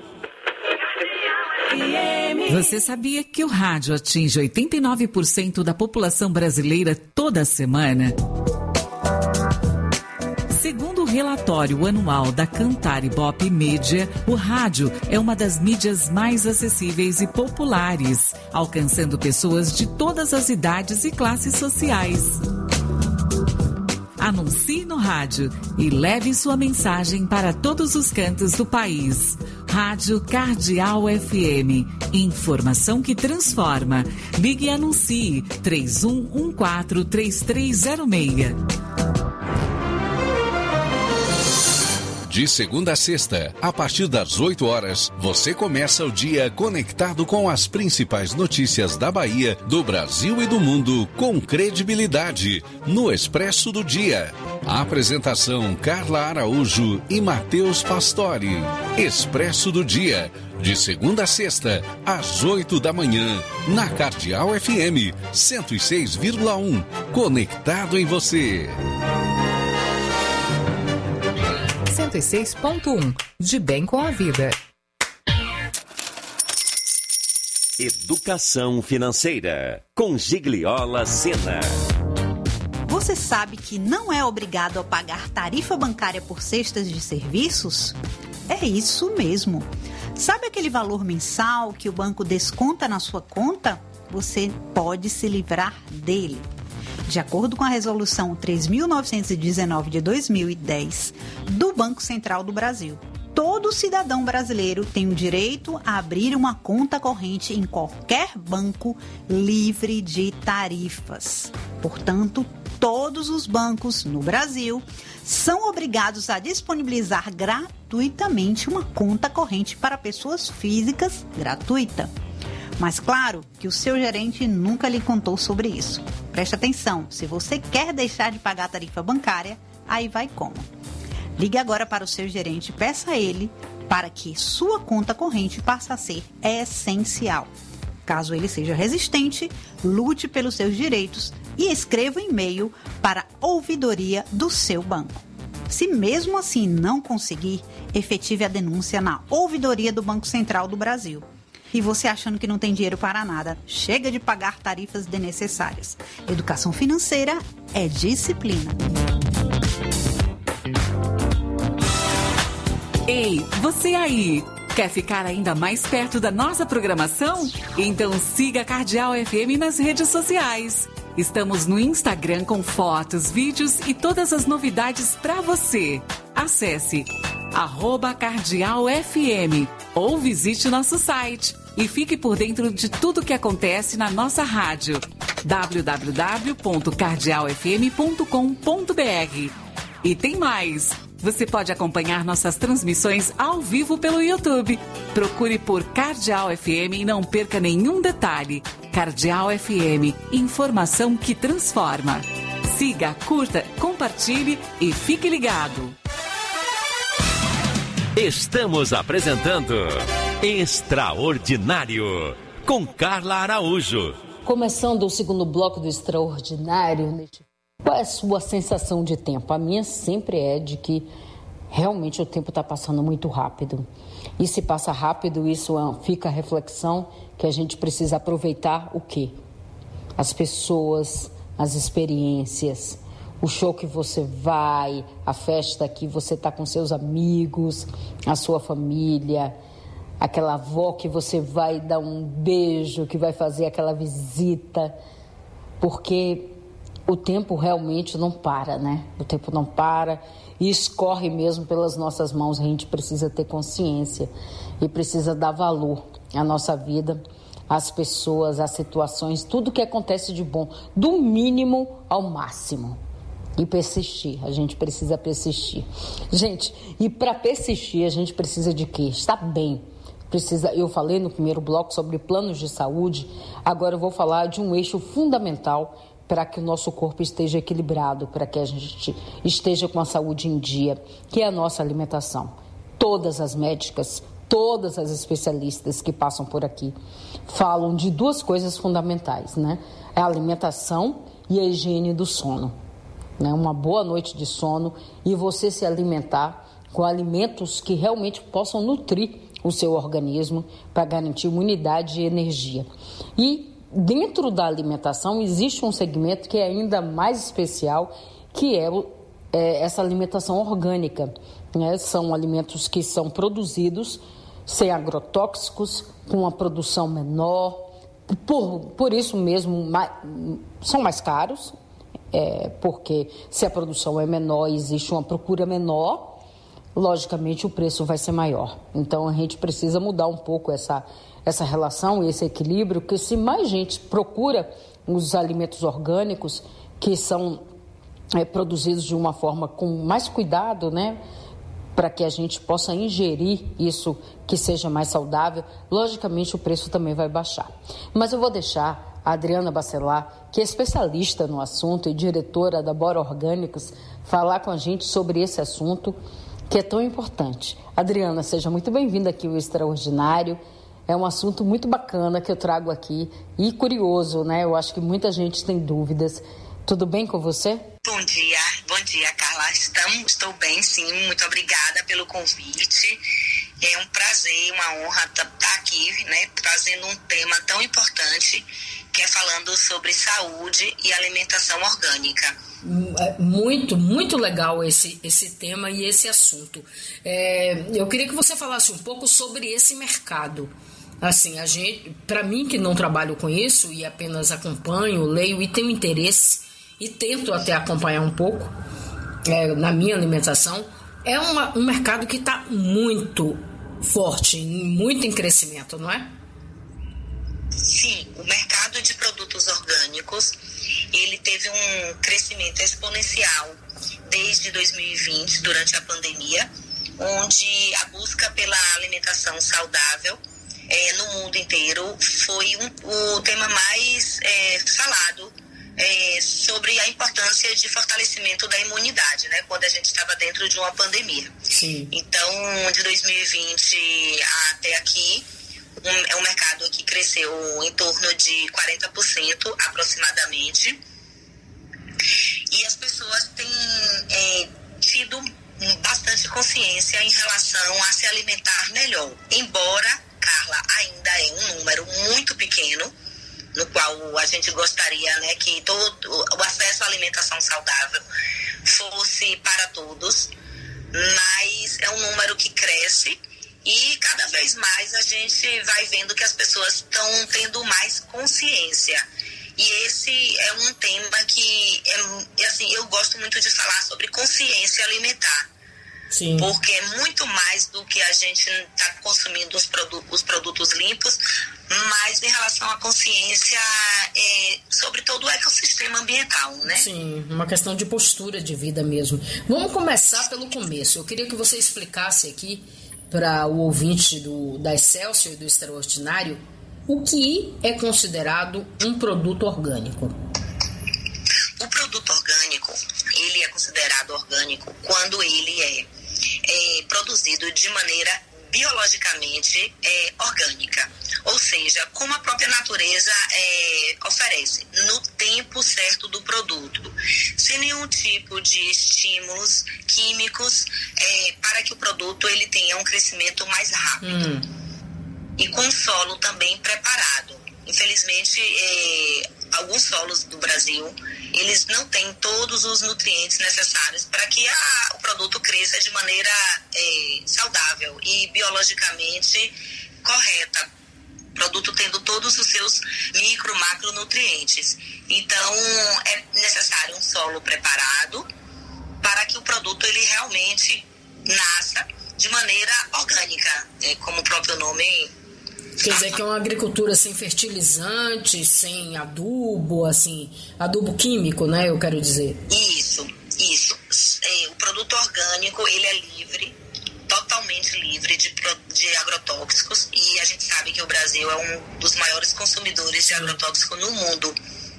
Você sabia que o rádio atinge oitenta e nove por cento da população brasileira toda semana? Segundo o relatório anual da Cantar Ibope Mídia, o rádio é uma das mídias mais acessíveis e populares, alcançando pessoas de todas as idades e classes sociais. Anuncie no rádio e leve sua mensagem para todos os cantos do país. Rádio Cardeal F M. Informação que transforma. Ligue e anuncie três um um quatro, três três zero seis. De segunda a sexta, a partir das oito horas, você começa o dia conectado com as principais notícias da Bahia, do Brasil e do mundo, com credibilidade, no Expresso do Dia. A apresentação Carla Araújo e Matheus Pastore. Expresso do Dia, de segunda a sexta, às oito da manhã, na Cardeal F M, cento e seis vírgula um. Conectado em você. cento e seis ponto um, de bem com a vida. Educação financeira, com Gigliola Sena. Você sabe que não é obrigado a pagar tarifa bancária por cestas de serviços? É isso mesmo. Sabe aquele valor mensal que o banco desconta na sua conta? Você pode se livrar dele. De acordo com a Resolução três mil novecentos e dezenove de dois mil e dez do Banco Central do Brasil, todo cidadão brasileiro tem o direito a abrir uma conta corrente em qualquer banco livre de tarifas. Portanto, todos os bancos no Brasil são obrigados a disponibilizar gratuitamente uma conta corrente para pessoas físicas gratuita. Mas claro que o seu gerente nunca lhe contou sobre isso. Preste atenção, se você quer deixar de pagar a tarifa bancária, aí vai como? Ligue agora para o seu gerente e peça a ele para que sua conta corrente passe a ser essencial. Caso ele seja resistente, lute pelos seus direitos e escreva um e-mail para a ouvidoria do seu banco. Se mesmo assim não conseguir, efetive a denúncia na ouvidoria do Banco Central do Brasil. E você achando que não tem dinheiro para nada, chega de pagar tarifas desnecessárias. Educação financeira é disciplina. Ei, você aí! Quer ficar ainda mais perto da nossa programação? Então siga a Cardeal F M nas redes sociais. Estamos no Instagram com fotos, vídeos e todas as novidades para você. Acesse arroba Cardeal F M ou visite nosso site e fique por dentro de tudo que acontece na nossa rádio. w w w ponto cardeal f m ponto com ponto b r. E tem mais! Você pode acompanhar nossas transmissões ao vivo pelo YouTube. Procure por Cardeal F M e não perca nenhum detalhe. Cardeal F M, informação que transforma. Siga, curta, compartilhe e fique ligado. Estamos apresentando Extraordinário, com Carla Araújo. Começando o segundo bloco do Extraordinário, neste Qual é a sua sensação de tempo? A minha sempre é de que realmente o tempo está passando muito rápido. E se passa rápido, isso fica a reflexão que a gente precisa aproveitar o quê? As pessoas, as experiências, o show que você vai, a festa que você está com seus amigos, a sua família, aquela avó que você vai dar um beijo, que vai fazer aquela visita, porque o tempo realmente não para, né? O tempo não para e escorre mesmo pelas nossas mãos. A gente precisa ter consciência e precisa dar valor à nossa vida, às pessoas, às situações, tudo que acontece de bom, do mínimo ao máximo. E persistir, a gente precisa persistir. Gente, e para persistir a gente precisa de quê? Estar bem. Precisa, eu falei no primeiro bloco sobre planos de saúde, agora eu vou falar de um eixo fundamental para que o nosso corpo esteja equilibrado, para que a gente esteja com a saúde em dia, que é a nossa alimentação. Todas as médicas, todas as especialistas que passam por aqui falam de duas coisas fundamentais, né? É a alimentação e a higiene do sono. Né? Uma boa noite de sono e você se alimentar com alimentos que realmente possam nutrir o seu organismo para garantir imunidade e energia. E dentro da alimentação existe um segmento que é ainda mais especial, que é, é essa alimentação orgânica. Né? São alimentos que são produzidos sem agrotóxicos, com uma produção menor, por, por isso mesmo mais, são mais caros, é, porque se a produção é menor e existe uma procura menor, logicamente o preço vai ser maior. Então a gente precisa mudar um pouco essa, essa relação, esse equilíbrio, porque se mais gente procura os alimentos orgânicos, que são é, produzidos de uma forma com mais cuidado, né, para que a gente possa ingerir isso que seja mais saudável, logicamente o preço também vai baixar. Mas eu vou deixar a Adriana Bacelar, que é especialista no assunto e diretora da Bora Orgânicos, falar com a gente sobre esse assunto que é tão importante. Adriana, seja muito bem-vinda aqui ao Extraordinário. É um assunto muito bacana que eu trago aqui e curioso, né? Eu acho que muita gente tem dúvidas. Tudo bem com você? Bom dia, bom dia, Carla. Estamos, estou bem, sim. Muito obrigada pelo convite. É um prazer, uma honra estar aqui, né, trazendo um tema tão importante, que é falando sobre saúde e alimentação orgânica. Muito, muito legal esse, esse tema e esse assunto. É, eu queria que você falasse um pouco sobre esse mercado. Assim, a gente, para mim que não trabalho com isso e apenas acompanho, leio e tenho interesse e tento até acompanhar um pouco é, na minha alimentação, é uma, um mercado que está muito forte, muito em crescimento, não é? Sim, o mercado de produtos orgânicos, ele teve um crescimento exponencial desde dois mil e vinte, durante a pandemia, onde a busca pela alimentação saudável é, no mundo inteiro foi um, o tema mais é, falado é, sobre a importância de fortalecimento da imunidade, né, quando a gente estava dentro de uma pandemia. Sim. Então, de dois mil e vinte até aqui, um, é um mercado que cresceu em torno de quarenta por cento aproximadamente. E as pessoas têm é, tido bastante consciência em relação a se alimentar melhor. Embora, Carla, ainda é um número muito pequeno, no qual a gente gostaria, né, que todo o acesso à alimentação saudável fosse para todos, mas é um número que cresce e cada vez mais a gente vai vendo que as pessoas estão tendo mais consciência. E esse é um tema que, é, assim, eu gosto muito de falar sobre consciência alimentar. Sim. Porque é muito mais do que a gente está consumindo os, produ- os produtos limpos, mas em relação à consciência é, sobre todo o ecossistema ambiental, né? Sim, uma questão de postura de vida mesmo. Vamos começar pelo começo. Eu queria que você explicasse aqui para o ouvinte do, da Excelsior e do Extraordinário o que é considerado um produto orgânico. O produto orgânico, ele é considerado orgânico quando ele é, é produzido de maneira biologicamente é, orgânica. Ou seja, como a própria natureza é, oferece, no tempo certo do produto, sem nenhum tipo de estímulos químicos é, para que o produto ele tenha um crescimento mais rápido. Hum. E com o solo também preparado. Infelizmente, é, alguns solos do Brasil, eles não têm todos os nutrientes necessários para que a, o produto cresça de maneira é, saudável e biologicamente correta, produto tendo todos os seus micro, macronutrientes. Então, é necessário um solo preparado para que o produto ele realmente nasça de maneira orgânica, né, como o próprio nome. Quer dizer que é uma agricultura sem fertilizante, sem adubo, assim, adubo químico, né, eu quero dizer. Isso, isso. É, o produto orgânico, ele é livre, totalmente livre de, de agrotóxicos, e a gente sabe que o Brasil é um dos maiores consumidores de agrotóxicos no mundo.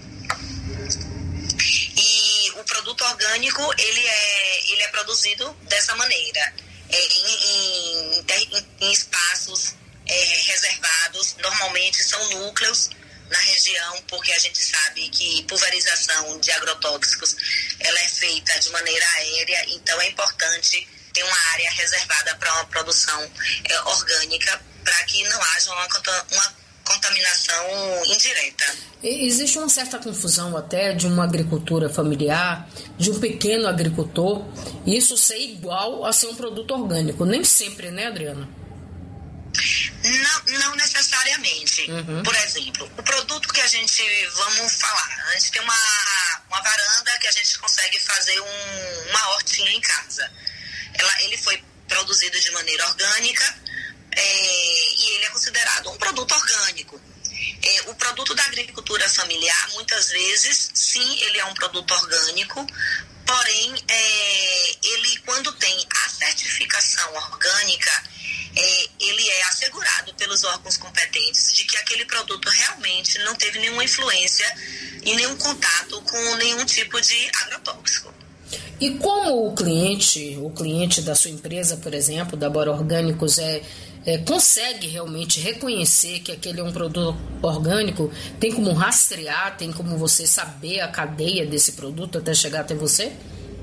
E o produto orgânico, ele é, ele é produzido dessa maneira, é, em, em, em espaços é, reservados, normalmente são núcleos na região, porque a gente sabe que pulverização de agrotóxicos ela é feita de maneira aérea, então é importante ter uma área reservada para uma produção é, orgânica, para que não haja uma, uma contaminação indireta. Existe uma certa confusão até de uma agricultura familiar, de um pequeno agricultor, isso ser igual a ser um produto orgânico. Nem sempre, né, Adriana? Não, não necessariamente. Uhum. Por exemplo, o produto que a gente, vamos falar, a gente tem uma, uma varanda que a gente consegue fazer um, uma hortinha em casa. Ela, ele foi produzido de maneira orgânica é, e ele é considerado um produto orgânico. É, o produto da agricultura familiar, muitas vezes, sim, ele é um produto orgânico, porém, é, ele, quando tem a certificação orgânica, é, ele é assegurado pelos órgãos competentes de que aquele produto realmente não teve nenhuma influência e nenhum contato com nenhum tipo de agrotóxico. E como o cliente, o cliente da sua empresa, por exemplo, da Bora Orgânicos, é, é, consegue realmente reconhecer que aquele é um produto orgânico? Tem como rastrear, tem como você saber a cadeia desse produto até chegar até você?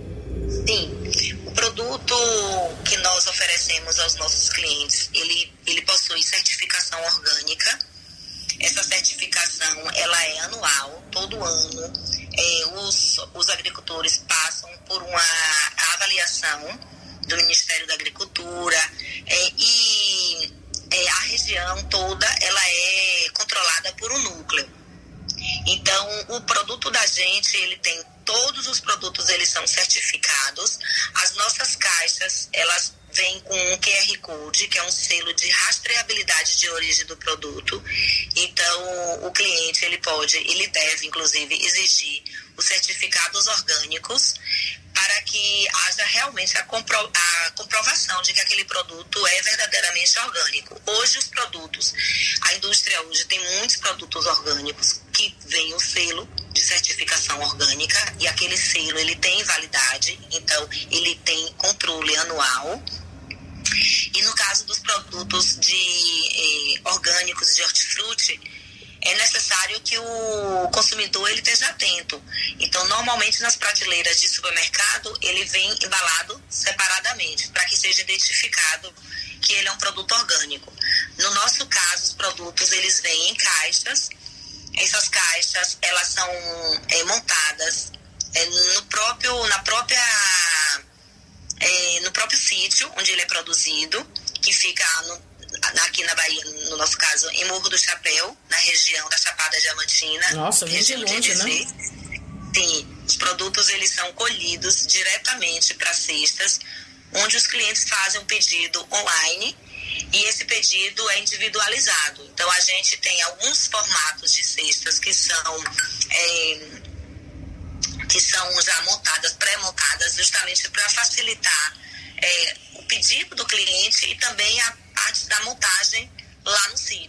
Sim, o produto que nós oferecemos aos nossos clientes, ele, ele possui certificação orgânica. Essa certificação, ela é anual, todo ano. É, os, os agricultores passam por uma avaliação do Ministério da Agricultura é, e é, a região toda, ela é controlada por um núcleo. Então, o produto da gente, ele tem todos os produtos, eles são certificados. As nossas caixas, elas vêm com um Q R Code, que é um selo de rastreabilidade de origem do produto. Então, o cliente, ele pode, ele deve, inclusive, exigir os certificados orgânicos para que haja realmente a, compro, a comprovação de que aquele produto é verdadeiramente orgânico. Hoje, os produtos, a indústria hoje tem muitos produtos orgânicos que vem o selo de certificação orgânica, e aquele selo ele tem validade, então ele tem controle anual. E no caso dos produtos de eh, orgânicos de hortifruti, é necessário que o consumidor ele esteja atento. Então, normalmente nas prateleiras de supermercado, ele vem embalado separadamente, para que seja identificado que ele é um produto orgânico. No nosso caso, os produtos eles vêm em caixas. Essas caixas, elas são é, montadas é, no próprio, na própria, é, no próprio sítio onde ele é produzido, que fica no, aqui na Bahia, no nosso caso, em Morro do Chapéu, na região da Chapada Diamantina. Nossa, região de longe, né? Sim, os produtos eles são colhidos diretamente para cestas, onde os clientes fazem um pedido online. E esse pedido é individualizado. Então, a gente tem alguns formatos de cestas que são, é, que são já montadas, pré-montadas, justamente para facilitar é, o pedido do cliente e também a parte da montagem lá no sítio.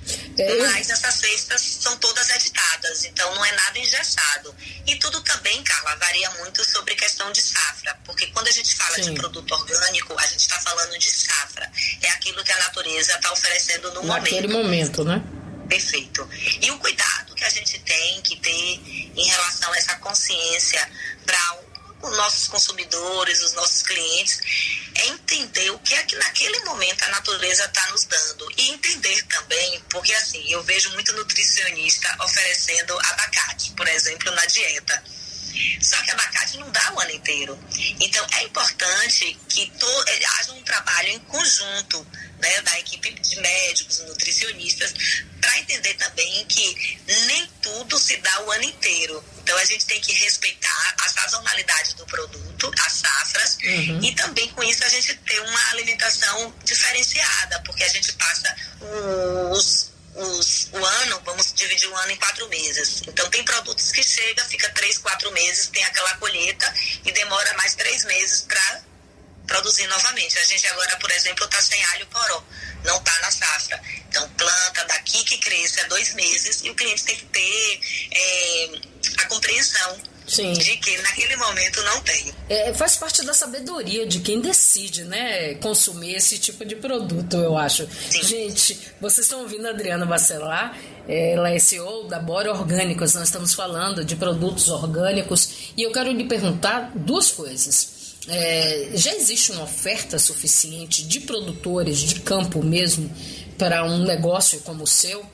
É, Mas essas cestas são todas editadas, então não é nada engessado. E tudo também, Carla, varia muito sobre questão de safra, porque quando a gente fala Sim. de produto orgânico, a gente está falando de safra. É aquilo que a natureza está oferecendo no Naquele momento. momento, né? Perfeito. E o cuidado que a gente tem que ter em relação a essa consciência para os nossos consumidores, os nossos clientes, é entender o que é que naquele momento a natureza está nos dando. E entender também, porque assim, eu vejo muito nutricionista oferecendo abacate, por exemplo, na dieta. Só que abacate não dá o ano inteiro. Então é importante que to, haja um trabalho em conjunto, né, da equipe de médicos, nutricionistas, para entender também que nem tudo se dá o ano inteiro. Então a gente tem que respeitar a sazonalidade do produto, as safras, uhum. e também com isso a gente ter uma alimentação diferenciada, porque a gente passa os, os, o ano, vamos dividir o ano em quatro meses. Então tem produtos que chega, fica três, quatro meses, tem aquela colheita e demora mais três meses para produzir novamente. A gente agora, por exemplo, está sem alho poró, não está na safra. Então planta daqui que cresce há dois meses e o cliente tem que ter é, a compreensão Sim. de que naquele momento não tem. É, faz parte da sabedoria de quem decide, né, consumir esse tipo de produto, eu acho. Sim. Gente, vocês estão ouvindo a Adriana Bacelar, ela é C E O da Bora Orgânicos, nós estamos falando de produtos orgânicos e eu quero lhe perguntar duas coisas. É, já existe uma oferta suficiente de produtores de campo mesmo para um negócio como o seu?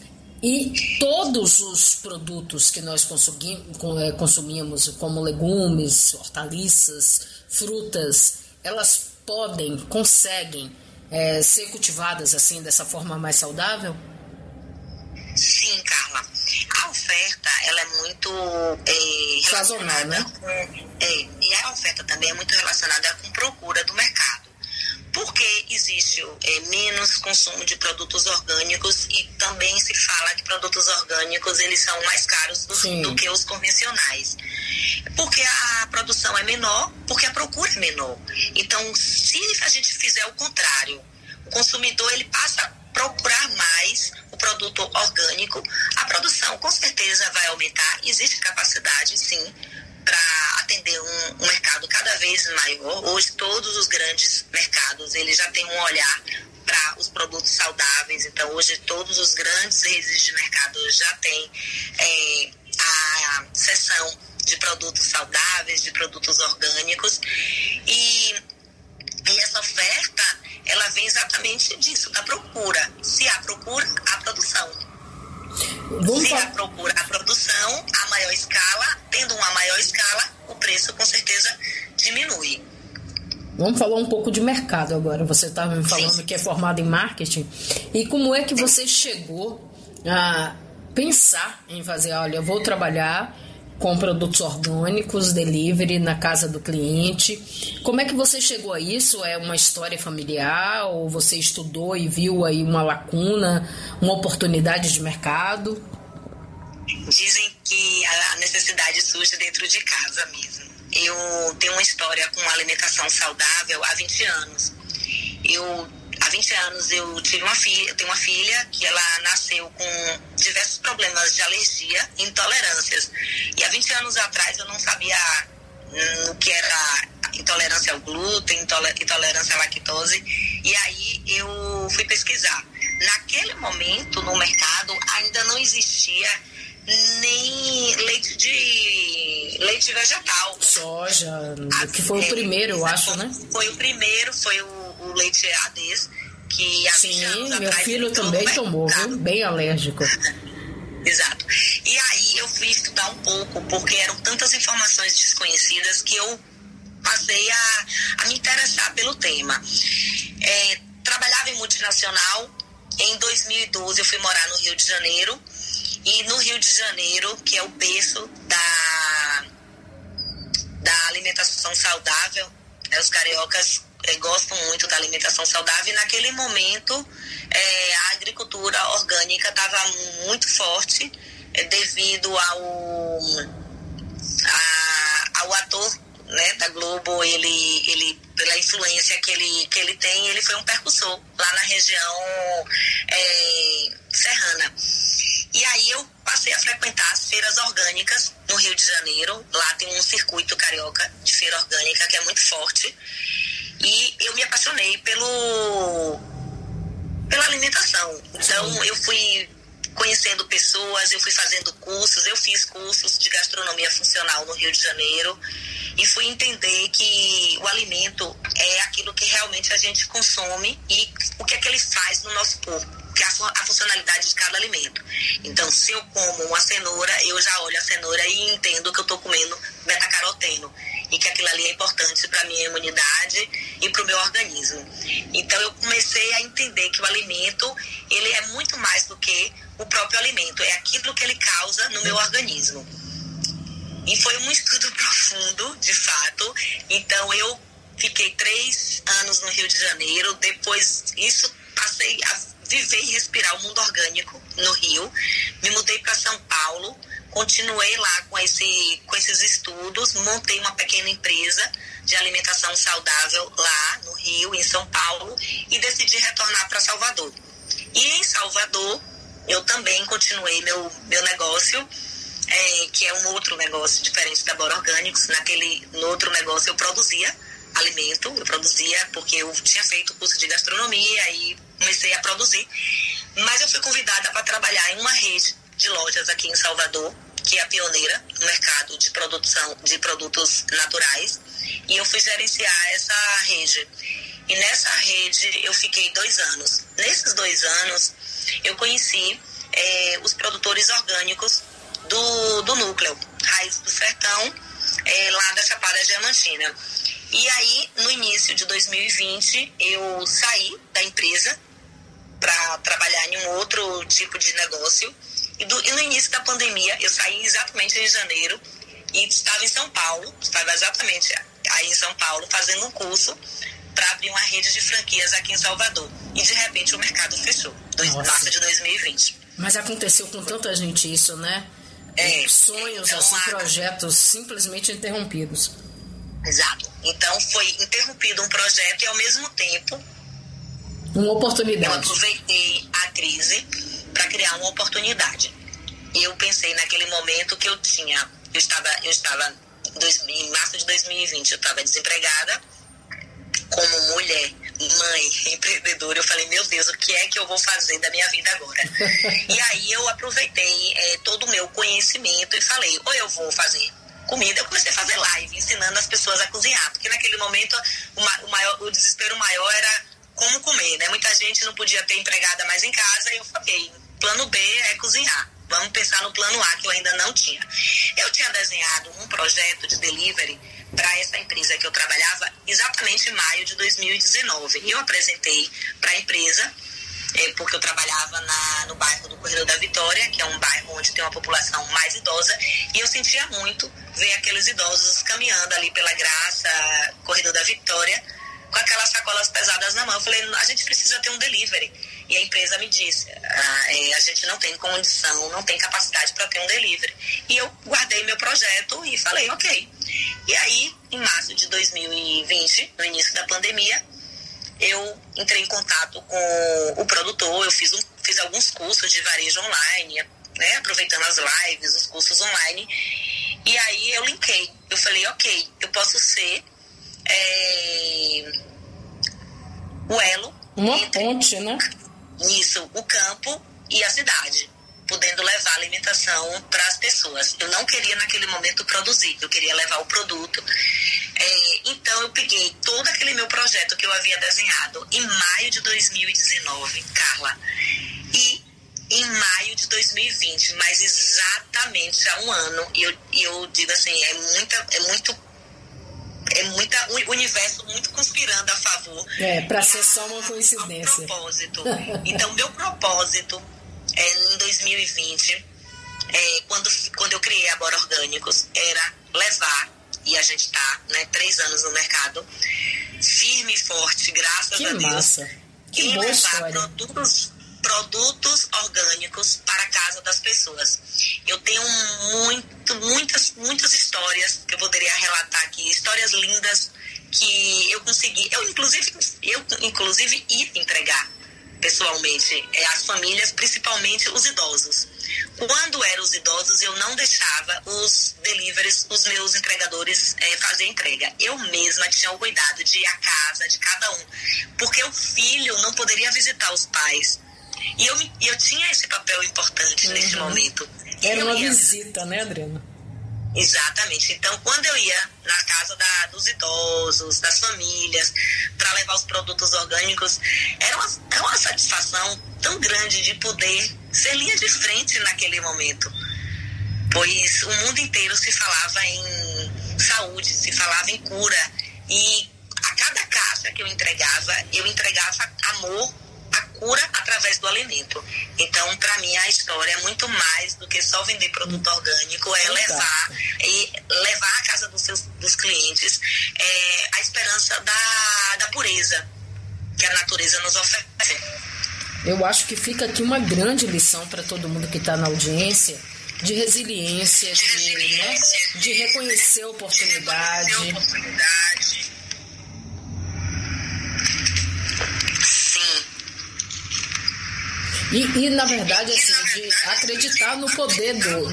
E todos os produtos que nós consumimos, como legumes, hortaliças, frutas, elas podem, conseguem é, ser cultivadas assim, dessa forma mais saudável? Sim, Carla. A oferta, ela é muito é, sazonal, né? Com, é, e a oferta também é muito relacionada com procura do mercado. Porque existe é, menos consumo de produtos orgânicos e também se fala que produtos orgânicos eles são mais caros do, do que os convencionais. Porque a produção é menor, porque a procura é menor. Então, se a gente fizer o contrário, o consumidor ele passa a procurar mais o produto orgânico, a produção com certeza vai aumentar, existe capacidade sim para atender um, um mercado cada vez maior. Hoje todos os grandes mercados eles já têm um olhar para os produtos saudáveis, então hoje todos os grandes redes de mercado já têm é, a seção de produtos saudáveis, de produtos orgânicos e, e essa oferta ela vem exatamente disso, da procura. Se há procura, há produção. Vamos Se falar... há procura, há produção, a maior escala, tendo uma maior escala, o preço com certeza diminui. Vamos falar um pouco de mercado agora. Você estava me falando Sim. que é formado em marketing. E como é que você chegou a pensar em fazer, olha, eu vou trabalhar com produtos orgânicos, delivery na casa do cliente. Como é que você chegou a isso? É uma história familiar ou você estudou e viu aí uma lacuna, uma oportunidade de mercado? Dizem que a necessidade surge dentro de casa mesmo. Eu tenho uma história com alimentação saudável há vinte anos. Eu, há vinte anos eu tive uma filha, eu tenho uma filha que ela nasceu com diversos problemas de alergia e intolerâncias. E há vinte anos atrás eu não sabia hum, o que era intolerância ao glúten, intolerância à lactose. E aí eu fui pesquisar. Naquele momento no mercado ainda não existia nem leite de leite vegetal. Soja, que foi o primeiro, eu acho, né? Foi o primeiro, foi o, o leite A D, que há Sim, anos meu atrás filho também tomou, viu? Bem alérgico. Exato. E aí eu fui estudar um pouco, porque eram tantas informações desconhecidas que eu passei a, a me interessar pelo tema. É, trabalhava em multinacional. Em dois mil e doze eu fui morar no Rio de Janeiro. E no Rio de Janeiro, que é o berço da, da alimentação saudável, né, os cariocas é, gostam muito da alimentação saudável, e naquele momento é, a agricultura orgânica estava muito forte é, devido ao, a, ao ator, né, da Globo, ele, ele pela influência que ele, que ele tem, ele foi um percussor lá na região é, serrana. E aí eu passei a frequentar as feiras orgânicas no Rio de Janeiro. Lá tem um circuito carioca de feira orgânica que é muito forte. E eu me apaixonei pelo, pela alimentação. Então eu fui conhecendo pessoas, eu fui fazendo cursos, eu fiz cursos de gastronomia funcional no Rio de Janeiro e fui entender que o alimento é aquilo que realmente a gente consome e o que é que ele faz no nosso corpo, que é a funcionalidade de cada alimento. Então, se eu como uma cenoura, eu já olho a cenoura e entendo que eu estou comendo beta-caroteno e que aquilo ali é importante para a minha imunidade e para o meu organismo. Então, eu comecei a entender que o alimento, ele é muito mais do que o próprio alimento, é aquilo que ele causa no meu organismo. E foi um estudo profundo, de fato. Então, eu fiquei três anos no Rio de Janeiro, depois isso passei a viver e respirar o mundo orgânico no Rio, me mudei para São Paulo, continuei lá com, esse, com esses estudos, montei uma pequena empresa de alimentação saudável lá no Rio, em São Paulo, e decidi retornar para Salvador. E em Salvador, eu também continuei meu, meu negócio, é, que é um outro negócio diferente da Bora Orgânicos. Naquele, no outro negócio eu produzia alimento, eu produzia porque eu tinha feito curso de gastronomia e comecei a produzir, mas eu fui convidada para trabalhar em uma rede de lojas aqui em Salvador, que é a pioneira no mercado de produção de produtos naturais, e eu fui gerenciar essa rede. E nessa rede eu fiquei dois anos. Nesses dois anos eu conheci é, os produtores orgânicos do, do núcleo Raiz do Sertão, é, lá da Chapada Diamantina. E aí, no início de dois mil e vinte, eu saí da empresa para trabalhar em um outro tipo de negócio. E, do, e no início da pandemia, eu saí exatamente em janeiro e estava em São Paulo, estava exatamente aí em São Paulo, fazendo um curso para abrir uma rede de franquias aqui em Salvador. E, de repente, o mercado fechou, em março de dois mil e vinte. Mas aconteceu com tanta gente isso, né? É, sonhos, então, assim, a... projetos simplesmente interrompidos. Exato. Então foi interrompido um projeto e ao mesmo tempo uma oportunidade. Eu aproveitei a crise para criar uma oportunidade. Eu pensei naquele momento que eu tinha, eu estava, eu estava dois, em março de dois mil e vinte, eu estava desempregada, como mulher, mãe, empreendedora. Eu falei, meu Deus, o que é que eu vou fazer da minha vida agora? E aí eu aproveitei é, todo o meu conhecimento e falei, ou eu vou fazer comida. Eu comecei a fazer live, ensinando as pessoas a cozinhar, porque naquele momento o, o, maior, o desespero maior era como comer, né? Muita gente não podia ter empregada mais em casa, e eu falei, plano B é cozinhar, vamos pensar no plano A, que eu ainda não tinha. Eu tinha desenhado um projeto de delivery para essa empresa que eu trabalhava exatamente em maio de dois mil e dezenove, e eu apresentei para a empresa, é, porque eu trabalhava na, no bairro do Corredor da Vitória, que é um bairro onde tem uma população mais idosa, e eu sentia muito ver aqueles idosos caminhando ali pela Graça, Corredor da Vitória, com aquelas sacolas pesadas na mão. Eu falei, a gente precisa ter um delivery. E a empresa me disse, ah, é, a gente não tem condição, não tem capacidade para ter um delivery. E eu guardei meu projeto e falei, ok. E aí, em março de dois mil e vinte, no início da pandemia, eu entrei em contato com o produtor, eu fiz, um, fiz alguns cursos de varejo online, né, aproveitando as lives, os cursos online, e aí eu linkei. Eu falei, ok, eu posso ser é, o elo uma entre ponte, né? Isso, o campo e a cidade, podendo levar alimentação para as pessoas. Eu não queria naquele momento produzir, eu queria levar o produto. É, então eu peguei todo aquele meu projeto que eu havia desenhado em maio de dois mil e dezenove, Carla, e em maio de dois mil e vinte, mas exatamente há um ano, e eu, eu digo assim, é muita, é muito é muita, o universo muito conspirando a favor. É, para ser só uma coincidência. Um propósito. Então, meu propósito é, em dois mil e vinte, é, quando, quando eu criei a Bora Orgânicos, era levar, e a gente está, né, três anos no mercado, firme e forte, graças que a Deus. Massa. Que e boa levar história. produtos, produtos orgânicos para a casa das pessoas. Eu tenho muito, muitas, muitas histórias que eu poderia relatar aqui, histórias lindas que eu consegui, eu inclusive, eu, inclusive ia entregar pessoalmente é, as famílias, principalmente os idosos. Quando eram os idosos, eu não deixava os deliveries, os meus entregadores é, fazer entrega. Eu mesma tinha o cuidado de ir à casa de cada um, porque o filho não poderia visitar os pais. E eu, eu tinha esse papel importante uhum. neste momento. Era uma ia... visita, né, Adriana? Exatamente. Então, quando eu ia na casa da, dos idosos, das famílias, para levar os produtos orgânicos, era uma, era uma satisfação tão grande de poder ser linha de frente naquele momento. Pois o mundo inteiro se falava em saúde, se falava em cura. E a cada caixa que eu entregava, eu entregava amor, a cura através do alimento. Então, para mim, a história é muito mais do que só vender produto orgânico, é levar, e levar à casa dos, seus, dos clientes é, a esperança da, da pureza que a natureza nos oferece. Eu acho que fica aqui uma grande lição para todo mundo que está na audiência, de resiliência, de, resiliência, né? de reconhecer a oportunidade. De reconhecer a oportunidade. E, e, na verdade, assim, de acreditar no poder do,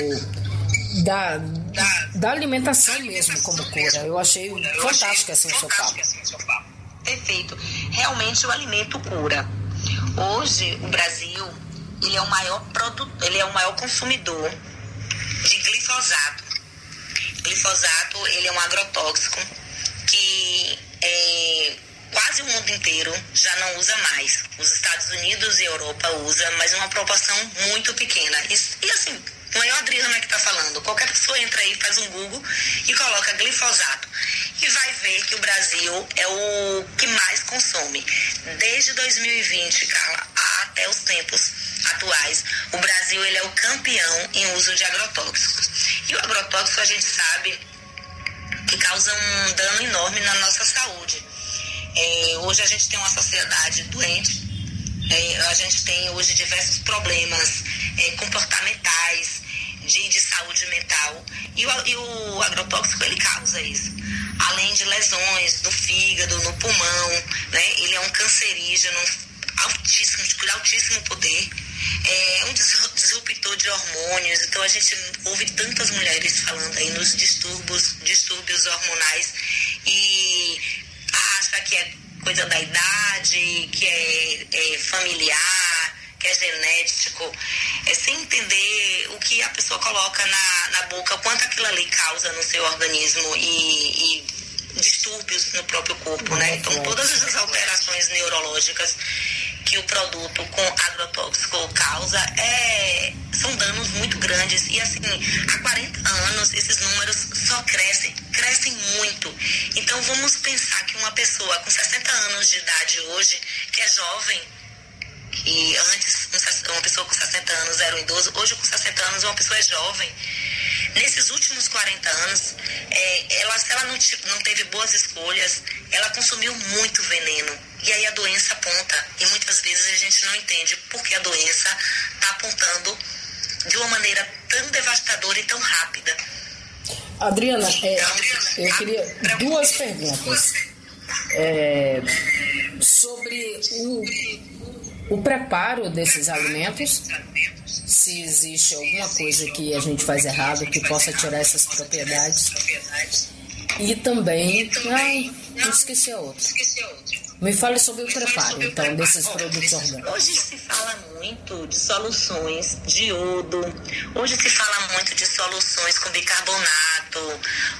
do, da, da alimentação mesmo como cura. Eu achei fantástico assim o seu papo. Perfeito. Realmente o alimento cura. Hoje, o Brasil, ele é o maior produtor, ele é o maior consumidor de glifosato. Glifosato, ele é um agrotóxico que é... quase o mundo inteiro já não usa mais. Os Estados Unidos e a Europa usam, mas uma proporção muito pequena. E, e assim, não é a Adriana que está falando. Qualquer pessoa entra aí, faz um Google e coloca glifosato. E vai ver que o Brasil é o que mais consome. Desde dois mil e vinte, Carla, até os tempos atuais, o Brasil ele é o campeão em uso de agrotóxicos. E o agrotóxico, a gente sabe que causa um dano enorme na nossa saúde. É, hoje a gente tem uma sociedade doente, é, a gente tem hoje diversos problemas é, comportamentais, de, de saúde mental, e o, e o agrotóxico ele causa isso. Além de lesões do fígado, no pulmão, né, ele é um cancerígeno altíssimo, de altíssimo poder, é um disruptor de hormônios. Então a gente ouve tantas mulheres falando aí nos distúrbios, distúrbios hormonais e acha que é coisa da idade, que é, é familiar, que é genético, é sem entender o que a pessoa coloca na, na boca, quanto aquilo ali causa no seu organismo e, e distúrbios no próprio corpo, né? Então todas essas alterações neurológicas que o produto com agrotóxico causa é, são danos muito grandes. E assim, há quarenta anos esses números só crescem, crescem muito. Então vamos pensar que uma pessoa com sessenta anos de idade hoje, que é jovem, que antes uma pessoa com sessenta anos era um idoso, hoje com sessenta anos uma pessoa é jovem. Nesses últimos quarenta anos, é, ela, se ela não, não teve boas escolhas, ela consumiu muito veneno. E aí a doença aponta. E muitas vezes a gente não entende por que a doença está apontando de uma maneira tão devastadora e tão rápida. Adriana, é, eu queria duas perguntas. É, sobre o, o preparo desses alimentos. Se existe alguma coisa que a gente faz errado que possa tirar essas propriedades. E também, ai, eu esqueci a outra. Me fale sobre o preparo, então, desses produtos orgânicos. Hoje se fala muito de soluções de iodo, hoje se fala muito de soluções com bicarbonato,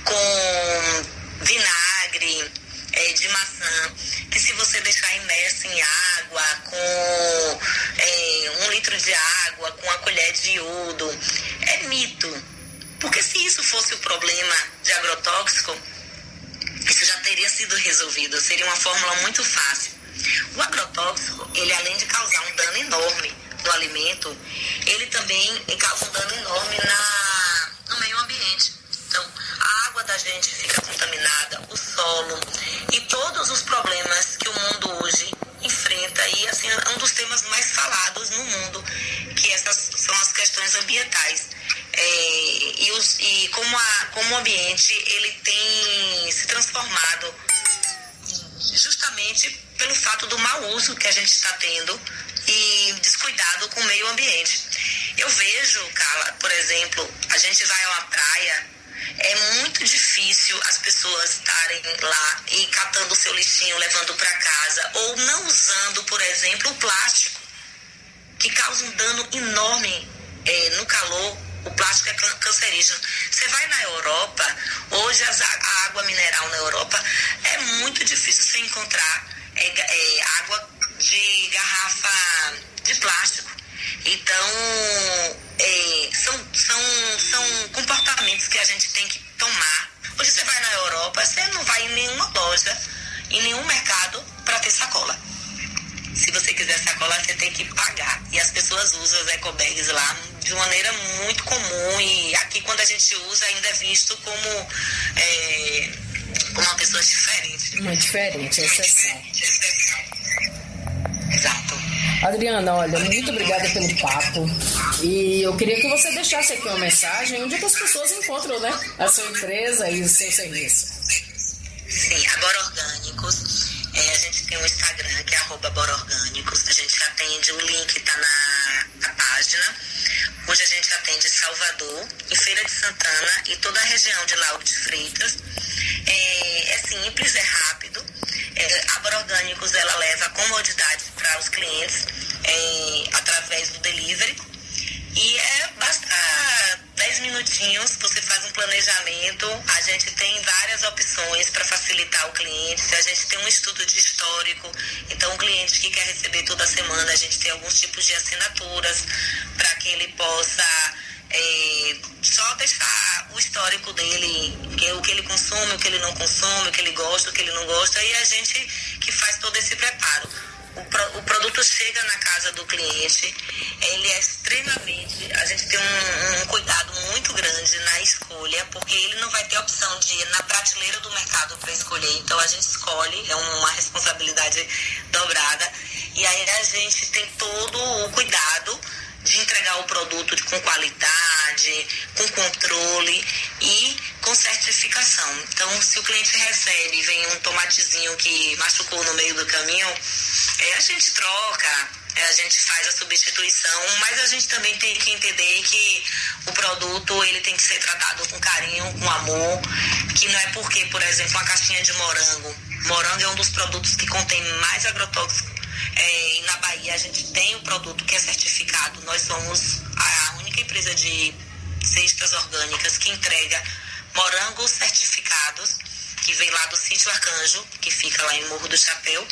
com vinagre é, de maçã, que se você deixar imerso em água, com é, um litro de água, com uma colher de iodo, é mito. Porque se isso fosse o problema de agrotóxico, isso já teria sido resolvido, seria uma fórmula muito fácil. O agrotóxico, ele além de causar um dano enorme no alimento, ele também causa um dano enorme na, no meio ambiente. Então, a água da gente fica contaminada, o solo e todos os problemas que o mundo hoje enfrenta. E assim, é um dos temas mais falados no mundo, que essas são as questões ambientais. É, e, os, e como, a, como o ambiente ele tem se transformado justamente pelo fato do mau uso que a gente está tendo e descuidado com o meio ambiente. Eu vejo, Carla, por exemplo, a gente vai a uma praia, é muito difícil as pessoas estarem lá e catando o seu lixinho, levando para casa, ou não usando, por exemplo, o plástico, que causa um dano enorme é, no calor. O plástico é cancerígeno. Você vai na Europa, hoje as, a água mineral na Europa é muito difícil você encontrar é, é, água de garrafa de plástico. Então, é, são, são, são comportamentos que a gente tem que tomar. Hoje você vai na Europa, você não vai em nenhuma loja, em nenhum mercado para ter sacola. Se você quiser sacola, você tem que pagar. E as pessoas usam as ecobags lá de maneira muito comum. E aqui, quando a gente usa, ainda é visto como, é, como uma pessoa diferente. Muito diferente, é exceção. Exato. Adriana, olha, muito obrigada pelo papo. E eu queria que você deixasse aqui uma mensagem onde as pessoas encontram, né, a sua empresa e o seu serviço. Sim, a Bora Orgânicos. É, a gente tem um Instagram que é arroba Bora Orgânicos. A gente atende, o link está na, na página. Hoje a gente atende Salvador, em Feira de Santana e toda a região de Lauro de Freitas. É, é simples, é rápido. É, a Bora Orgânicos, ela leva comodidade para os clientes é, através do delivery. E é, basta dez minutinhos, você faz um planejamento, a gente tem várias opções para facilitar o cliente, a gente tem um estudo de histórico, então o cliente que quer receber toda semana, a gente tem alguns tipos de assinaturas para que ele possa é, só deixar o histórico dele, que é o que ele consome, o que ele não consome, o que ele gosta, o que ele não gosta, e a gente que faz todo esse preparo. O, pro, o produto chega na casa do cliente, ele é extremamente, a gente tem um, um cuidado muito grande na escolha, porque ele não vai ter opção de ir na prateleira do mercado para escolher, então a gente escolhe, é uma responsabilidade dobrada, e aí a gente tem todo o cuidado de entregar o produto com qualidade, com controle e com certificação. Então, se o cliente recebe e vem um tomatezinho que machucou no meio do caminho, é, a gente troca, é, a gente faz a substituição, mas a gente também tem que entender que o produto ele tem que ser tratado com carinho, com amor, que não é porque, por exemplo, uma caixinha de morango, morango é um dos produtos que contém mais agrotóxico. É, e na Bahia a gente tem um produto que é certificado. Nós somos a única empresa de cestas orgânicas que entrega morangos certificados, que vem lá do Sítio Arcanjo, que fica lá em Morro do Chapéu.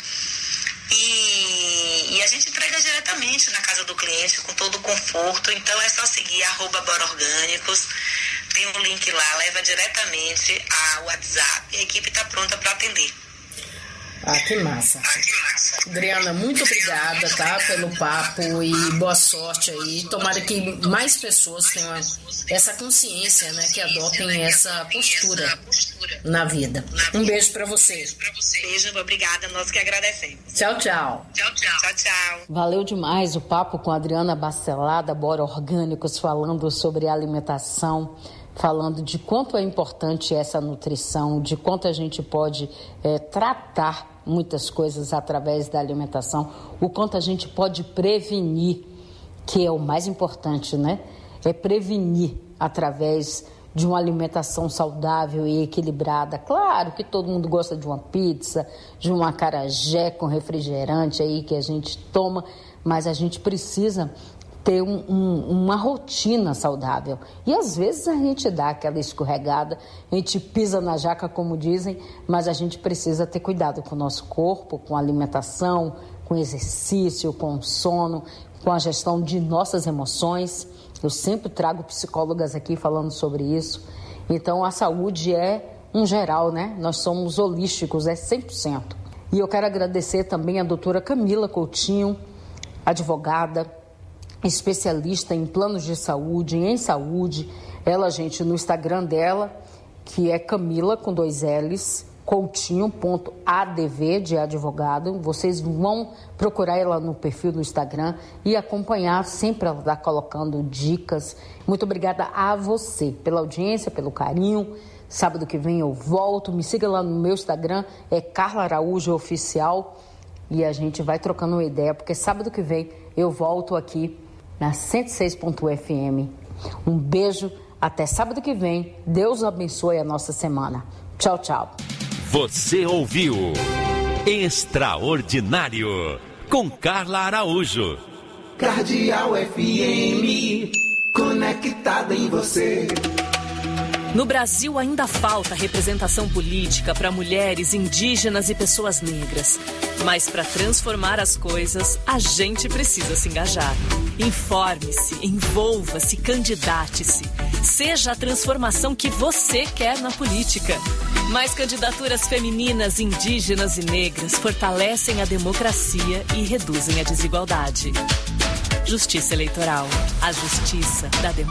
E, e a gente entrega diretamente na casa do cliente com todo o conforto. Então é só seguir arroba Bora Orgânicos. Tem um link lá, leva diretamente ao WhatsApp e a equipe está pronta para atender. Ah, que massa. Adriana, muito obrigada, tá, pelo papo e boa sorte aí. Tomara que mais pessoas tenham essa consciência, né, que adotem essa postura na vida. Um beijo pra você. Beijo, obrigada, nós que agradecemos. Tchau, tchau. Tchau, tchau. Tchau, tchau. Valeu demais o papo com a Adriana Bacelada, Bora Orgânicos, falando sobre alimentação, falando de quanto é importante essa nutrição, de quanto a gente pode é, tratar muitas coisas através da alimentação, o quanto a gente pode prevenir, que é o mais importante, né? É prevenir através de uma alimentação saudável e equilibrada. Claro que todo mundo gosta de uma pizza, de um acarajé com refrigerante aí que a gente toma, mas a gente precisa ter um, um, uma rotina saudável. E às vezes a gente dá aquela escorregada, a gente pisa na jaca, como dizem, mas a gente precisa ter cuidado com o nosso corpo, com a alimentação, com exercício, com o sono, com a gestão de nossas emoções. Eu sempre trago psicólogas aqui falando sobre isso. Então a saúde é um geral, né? Nós somos holísticos, é cem por cento. E eu quero agradecer também a doutora Camila Coutinho, advogada, especialista em planos de saúde, em saúde. Ela, gente, no Instagram dela, que é Camila, com dois L's, coutinho.adv, de advogado. Vocês vão procurar ela no perfil do Instagram e acompanhar. Sempre ela está colocando dicas. Muito obrigada a você pela audiência, pelo carinho. Sábado que vem eu volto. Me siga lá no meu Instagram, é Carla Araújo Oficial. E a gente vai trocando uma ideia, porque sábado que vem eu volto aqui na cento e seis ponto um F M. Um beijo, até sábado que vem. Deus abençoe a nossa semana. Tchau, tchau. Você ouviu Extraordinário com Carla Araújo. Cardeal F M, conectada em você. No Brasil ainda falta representação política para mulheres, indígenas e pessoas negras. Mas para transformar as coisas, a gente precisa se engajar. Informe-se, envolva-se, candidate-se. Seja a transformação que você quer na política. Mais candidaturas femininas, indígenas e negras fortalecem a democracia e reduzem a desigualdade. Justiça Eleitoral. A justiça da democracia.